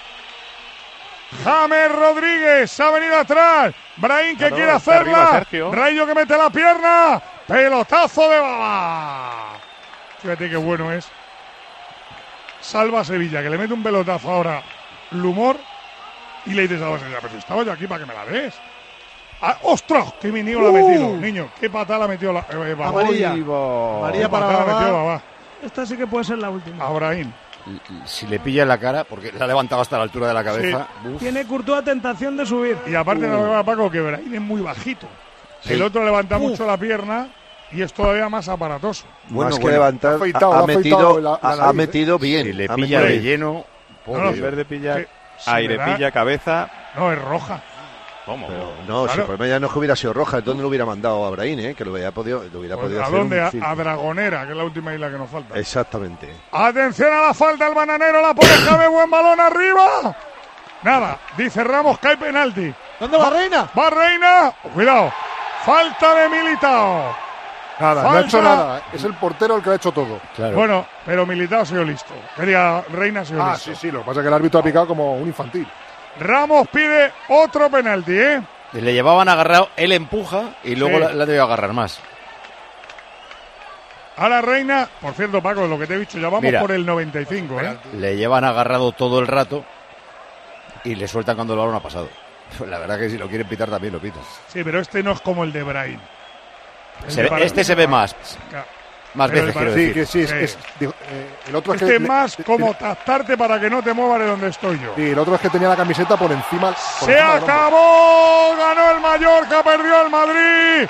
James Rodríguez ha venido atrás. Brahim que no, quiere hacerla. Rayo que mete la pierna. Pelotazo de Baba. Fíjate qué bueno es. Salva Sevilla, que le mete un pelotazo ahora. Lumor. Y le dice Salva Sevilla, pero si estaba yo aquí para que me la des. Ah, ¡ostras! ¡Qué niño la ha metido! Uh. Niño, qué patada la metió la, eh, Baba. Amarilla. Amarilla para Baba. La metió Baba. Esta sí que puede ser la última. A Brahim. Si le pilla en la cara, porque la ha levantado hasta la altura de la cabeza. Sí. Tiene Courtois tentación de subir. Y aparte, Uh. no va Paco, que Brahim es muy bajito. Sí. El otro levanta Uh. mucho la pierna y es todavía más aparatoso. Bueno, Más que bueno, levantar, ha afeitado, ha, ha metido, afeitado la- la ha, ha nariz, metido bien. Si le ha pilla metido de bien. lleno. No, no, En vez de pillar que si aire, me da- pilla cabeza. No, es roja. ¿Cómo? Pero no, Claro. si el problema ya no es que hubiera sido roja, ¿dónde lo hubiera mandado a Brahim, eh? Que lo hubiera podido, lo hubiera Pues, podido ¿a hacer dónde? un A, circo. a Dragonera, que es la última isla que nos falta. Exactamente. Atención a la falta, el bananero la pone Jaime, buen balón arriba. Nada, dice Ramos que hay penalti. ¿Dónde va Reina? Va Reina. Cuidado. Falta de Militao. Nada, no Falta. ha hecho nada. Es el portero el que lo ha hecho todo. Claro. Bueno, pero Militao ha sido listo. Quería Reina ha sido Ah, listo. sí, sí. Lo que pasa es que el árbitro ha picado como un infantil. Ramos pide otro penalti, ¿eh? Le llevaban agarrado, él empuja y luego Sí. la, la debió agarrar más. A la Reina, por cierto, Paco, lo que te he dicho, ya vamos Mira. por el noventa y cinco, ¿eh? Le llevan agarrado todo el rato y le sueltan cuando el balón ha pasado. Pues la verdad que si lo quieren pitar también lo pitan. Sí, pero este no es como el de Brahim. El Se de ve- Brahim- este se ve más. Claro. Más Pero veces el quiero Bar- Sí, decir. que sí. Es, Sí. es- digo, eh, el otro es Este que es le- más le- como tactarte para que no te muevas de donde estoy yo. Sí, el otro es que tenía la camiseta por encima. por Se encima del hombro. acabó, ganó el Mallorca, perdió el Madrid.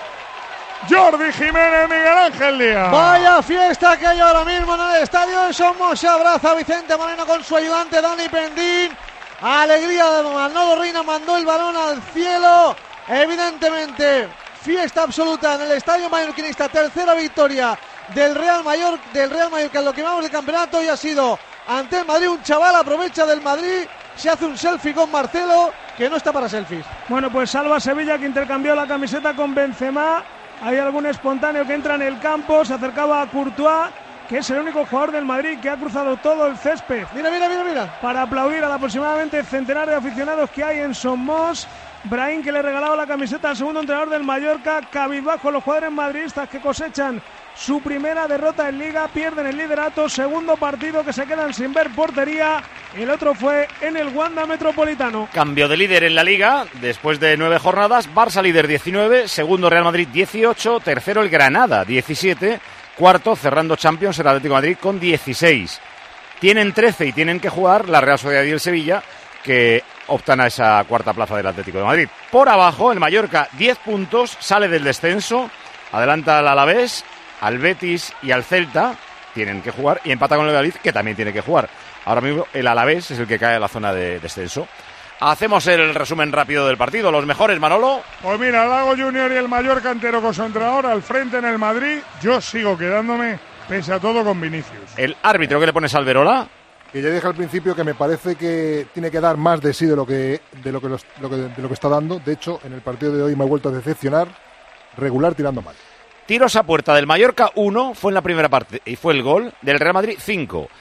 Jordi Jiménez, Miguel Ángel Díaz. Vaya fiesta que hay ahora mismo en el estadio de Somos. Se abraza Vicente Moreno con su ayudante Dani Pendín. Alegría de Manolo Reina, mandó el balón al cielo. Evidentemente, fiesta absoluta en el estadio mallorquinista. Tercera victoria del Real Mayor, del Real Mallorca en lo que vamos del campeonato, y ha sido ante el Madrid. Un chaval aprovecha del Madrid, se hace un selfie con Marcelo, que no está para selfies. Bueno, pues salva Sevilla, que intercambió la camiseta con Benzema. Hay algún espontáneo que entra en el campo, se acercaba a Courtois, que es el único jugador del Madrid que ha cruzado todo el césped. Mira, mira, mira, mira. Para aplaudir al aproximadamente centenar de aficionados que hay en Somos. Brahim, que le regalaba la camiseta al segundo entrenador del Mallorca, cabizbajo los jugadores madridistas que cosechan su primera derrota en Liga, pierden el liderato, segundo partido que se quedan sin ver portería, el otro fue en el Wanda Metropolitano. Cambio de líder en la Liga, después de nueve jornadas, Barça líder diecinueve, segundo Real Madrid dieciocho, tercero el Granada diecisiete, cuarto cerrando Champions el Atlético de Madrid con dieciséis. Tienen trece y tienen que jugar la Real Sociedad y el Sevilla, que optan a esa cuarta plaza del Atlético de Madrid. Por abajo, el Mallorca, diez puntos, sale del descenso, adelanta al Alavés, al Betis y al Celta, tienen que jugar, y empata con el Valladolid, que también tiene que jugar. Ahora mismo el Alavés es el que cae a la zona de descenso. Hacemos el resumen rápido del partido. Los mejores, Manolo. Pues mira, Lago Junior y el Mallorca entero con su entrenador al frente en el Madrid. Yo sigo quedándome, pese a todo, con Vinicius. El árbitro, ¿qué le pones al Verola? Que ya dije al principio que me parece que tiene que dar más de sí de lo que de lo que, los- lo que- de lo que está dando. De hecho, en el partido de hoy me ha vuelto a decepcionar. Regular tirando mal. Tiros a puerta del Mallorca, uno, fue en la primera parte, y fue el gol. Del Real Madrid, cinco.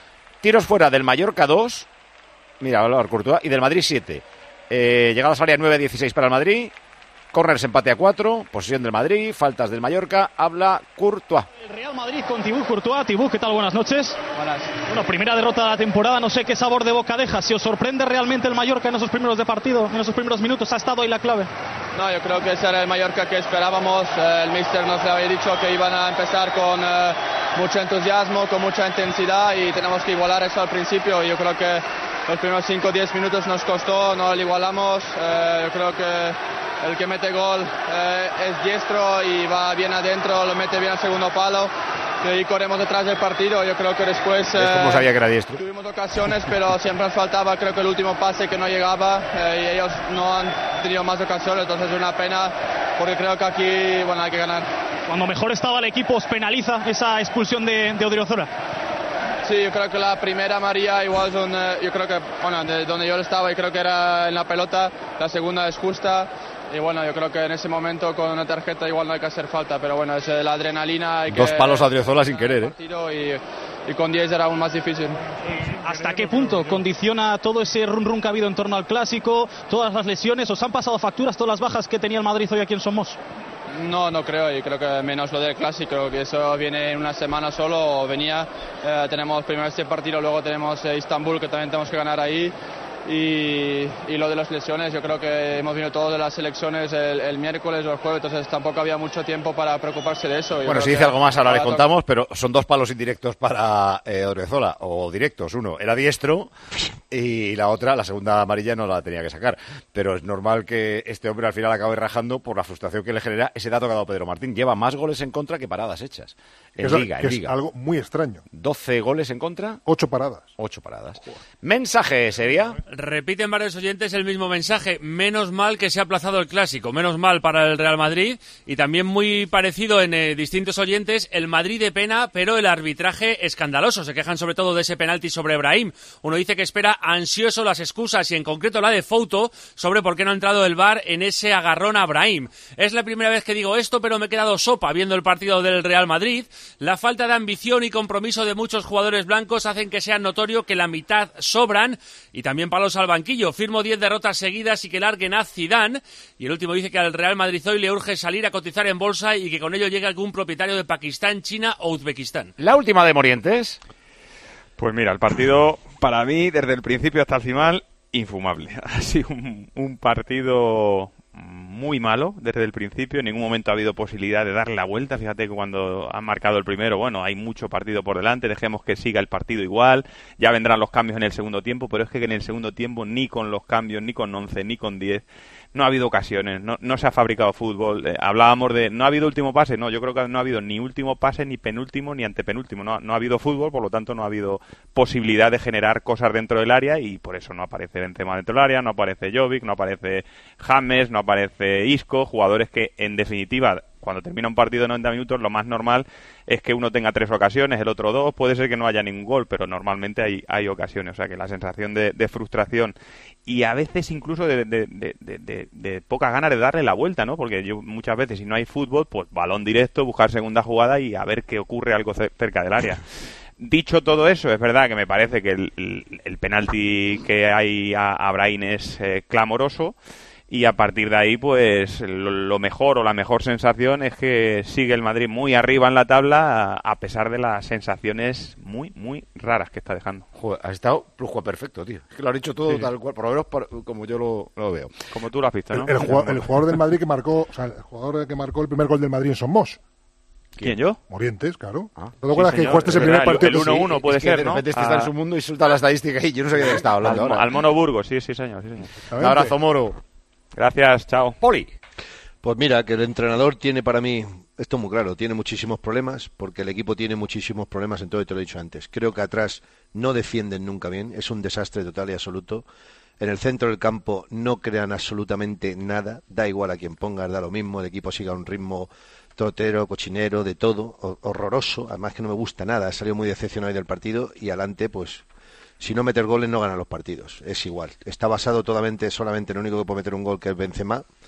Tiros fuera del Mallorca dos, mira, Álvaro Courtois, y del Madrid siete. Eh, llegadas al área nueve a dieciséis para el Madrid. Corners empate a cuatro, posesión del Madrid, faltas del Mallorca, habla Courtois. El Real Madrid con Thibaut Courtois. Thibaut, ¿qué tal? Buenas noches. Buenas. Bueno, primera derrota de la temporada, no sé qué sabor de boca deja. ¿Si os sorprende realmente el Mallorca en esos primeros de partido, en esos primeros minutos? ¿Ha estado ahí la clave? No, yo creo que ese era el Mallorca que esperábamos. Eh, el míster nos había dicho que iban a empezar con eh, mucho entusiasmo, con mucha intensidad y tenemos que igualar eso al principio. Yo creo que los primeros cinco o diez minutos nos costó, no lo igualamos. Eh, yo creo que el que mete gol eh, es diestro y va bien adentro, lo mete bien al segundo palo. Y corremos detrás del partido. Yo creo que después eh, como sabía que era diestro. Tuvimos ocasiones, pero siempre nos faltaba, creo que el último pase que no llegaba eh, y ellos no han tenido más ocasiones, entonces es una pena porque creo que aquí, bueno, hay que ganar. Cuando mejor estaba el equipo, ¿os penaliza esa expulsión de, de Odriozola? Sí, yo creo que la primera amarilla igual son, eh, yo creo que, bueno, de donde yo estaba y creo que era en la pelota, la segunda es justa. Y bueno, yo creo que en ese momento con una tarjeta igual no hay que hacer falta, pero bueno, es la adrenalina. Hay Dos que, palos a Odriozola sin querer, ¿eh? Y, y con diez era aún más difícil. ¿Hasta qué punto condiciona todo ese run run que ha habido en torno al Clásico, todas las lesiones? ¿Os han pasado facturas todas las bajas que tenía el Madrid hoy aquí en Somos? No, no creo, y creo que menos lo del Clásico, que eso viene en una semana solo, o venía. Eh, tenemos primero este partido, luego tenemos eh, Istambul, que también tenemos que ganar ahí. Y, y lo de las lesiones, yo creo que hemos venido todos de las selecciones el, el miércoles o el jueves, entonces tampoco había mucho tiempo para preocuparse de eso. Yo bueno, si dice algo más ahora le contamos, pero son dos palos indirectos para eh, Odriozola, o directos. Uno era diestro y la otra, la segunda amarilla, no la tenía que sacar. Pero es normal que este hombre al final acabe rajando por la frustración que le genera ese dato que ha dado Pedro Martín. Lleva más goles en contra que paradas hechas. En Eso, Liga, que en es Liga. algo muy extraño. doce goles en contra. ocho paradas. ocho paradas. Joder. Mensaje, sería... Repiten varios oyentes el mismo mensaje. Menos mal que se ha aplazado el Clásico. Menos mal para el Real Madrid. Y también muy parecido en eh, distintos oyentes, el Madrid de pena, pero el arbitraje escandaloso. Se quejan sobre todo de ese penalti sobre Brahim. Uno dice que espera ansioso las excusas y en concreto la de Fouto sobre por qué no ha entrado el V A R en ese agarrón a Brahim. Es la primera vez que digo esto, pero me he quedado sopa viendo el partido del Real Madrid. La falta de ambición y compromiso de muchos jugadores blancos hacen que sea notorio que la mitad sobran y también palos al banquillo. Firmo diez derrotas seguidas y que larguen a Zidane. Y el último dice que al Real Madrid hoy le urge salir a cotizar en bolsa y que con ello llegue algún propietario de Pakistán, China o Uzbekistán. La última de Morientes. Pues mira, el partido para mí desde el principio hasta el final infumable. Ha sido un, un partido muy malo desde el principio. En ningún momento ha habido posibilidad de darle la vuelta. Fíjate que cuando han marcado el primero, bueno, hay mucho partido por delante, dejemos que siga el partido igual, ya vendrán los cambios en el segundo tiempo, pero es que en el segundo tiempo ni con los cambios, ni con once, ni con diez no ha habido ocasiones, no, no se ha fabricado fútbol. Eh, hablábamos de, ¿no ha habido último pase? No, yo creo que no ha habido ni último pase, ni penúltimo, ni antepenúltimo. No, no ha habido fútbol, por lo tanto no ha habido posibilidad de generar cosas dentro del área y por eso no aparece Benzema dentro del área, no aparece Jovic, no aparece James, no aparece Isco, jugadores que en definitiva cuando termina un partido de noventa minutos lo más normal es que uno tenga tres ocasiones, el otro dos, puede ser que no haya ningún gol, pero normalmente hay, hay ocasiones, o sea que la sensación de, de frustración y a veces incluso de, de, de, de, de, de poca ganas de darle la vuelta, ¿no? Porque yo muchas veces si no hay fútbol, pues balón directo, buscar segunda jugada y a ver qué ocurre algo cerca del área. Dicho todo eso, es verdad que me parece que el, el, el penalti que hay a, a Brahim es eh, clamoroso. Y a partir de ahí, pues lo, lo mejor o la mejor sensación es que sigue el Madrid muy arriba en la tabla a, a pesar de las sensaciones muy, muy raras que está dejando. Joder, has estado juego perfecto, tío. Es que lo has dicho todo sí. tal cual, por lo menos por, como yo lo, lo veo. Como tú lo has visto, ¿no? El, el, jugador, el jugador del Madrid que marcó, o sea, el jugador que marcó el primer gol del Madrid en Somos. ¿Quién, yo? Morientes, claro. Ah, ¿No te acuerdas sí, que jugaste ese primer partido? El uno uno puede es ser, que de repente ¿no? este está en su mundo y suelta la estadística y yo no sé de qué estaba hablando al, ahora. Al Mono Burgos, sí, sí, señor. Sí, señor. Un abrazo, Moro. Gracias, chao. Poli. Pues mira, que el entrenador tiene para mí, esto es muy claro, tiene muchísimos problemas, porque el equipo tiene muchísimos problemas en todo, y te lo he dicho antes. Creo que atrás no defienden nunca bien, es un desastre total y absoluto. En el centro del campo no crean absolutamente nada, da igual a quien pongas, da lo mismo, el equipo siga un ritmo trotero, cochinero, de todo, horroroso, además que no me gusta nada, ha salido muy decepcionado hoy del partido y adelante, pues... Si no meter goles no ganan los partidos, es igual. Está basado totalmente, solamente en el único que puede meter un gol, que es Benzema,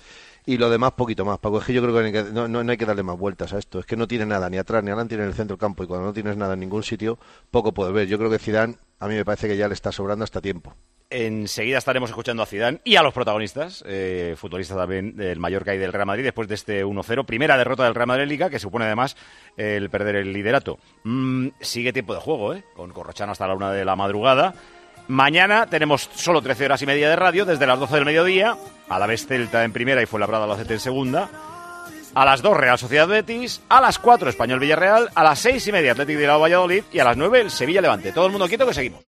Y lo demás, poquito más, Paco. Es que yo creo que no, no, no hay que darle más vueltas a esto. Es que no tiene nada, ni atrás ni adelante, ni en el centro del campo. Y cuando no tienes nada en ningún sitio, poco puedes ver. Yo creo que Zidane, a mí me parece que ya le está sobrando hasta tiempo. Enseguida estaremos escuchando a Zidane y a los protagonistas, eh, futbolistas también del Mallorca y del Real Madrid, después de este uno cero. Primera derrota del Real Madrid en Liga, que supone además eh, el perder el liderato. Mm, sigue tiempo de juego, ¿eh? Con Corrochano hasta la una de la madrugada. Mañana tenemos solo trece horas y media de radio, desde las doce del mediodía. A la vez Celta en primera y Fuenlabrada Albacete en segunda. A las dos Real Sociedad Betis. A las cuatro Español Villarreal. A las seis y media Atlético de Bilbao Valladolid. Y a las nueve el Sevilla Levante. Todo el mundo quieto que seguimos.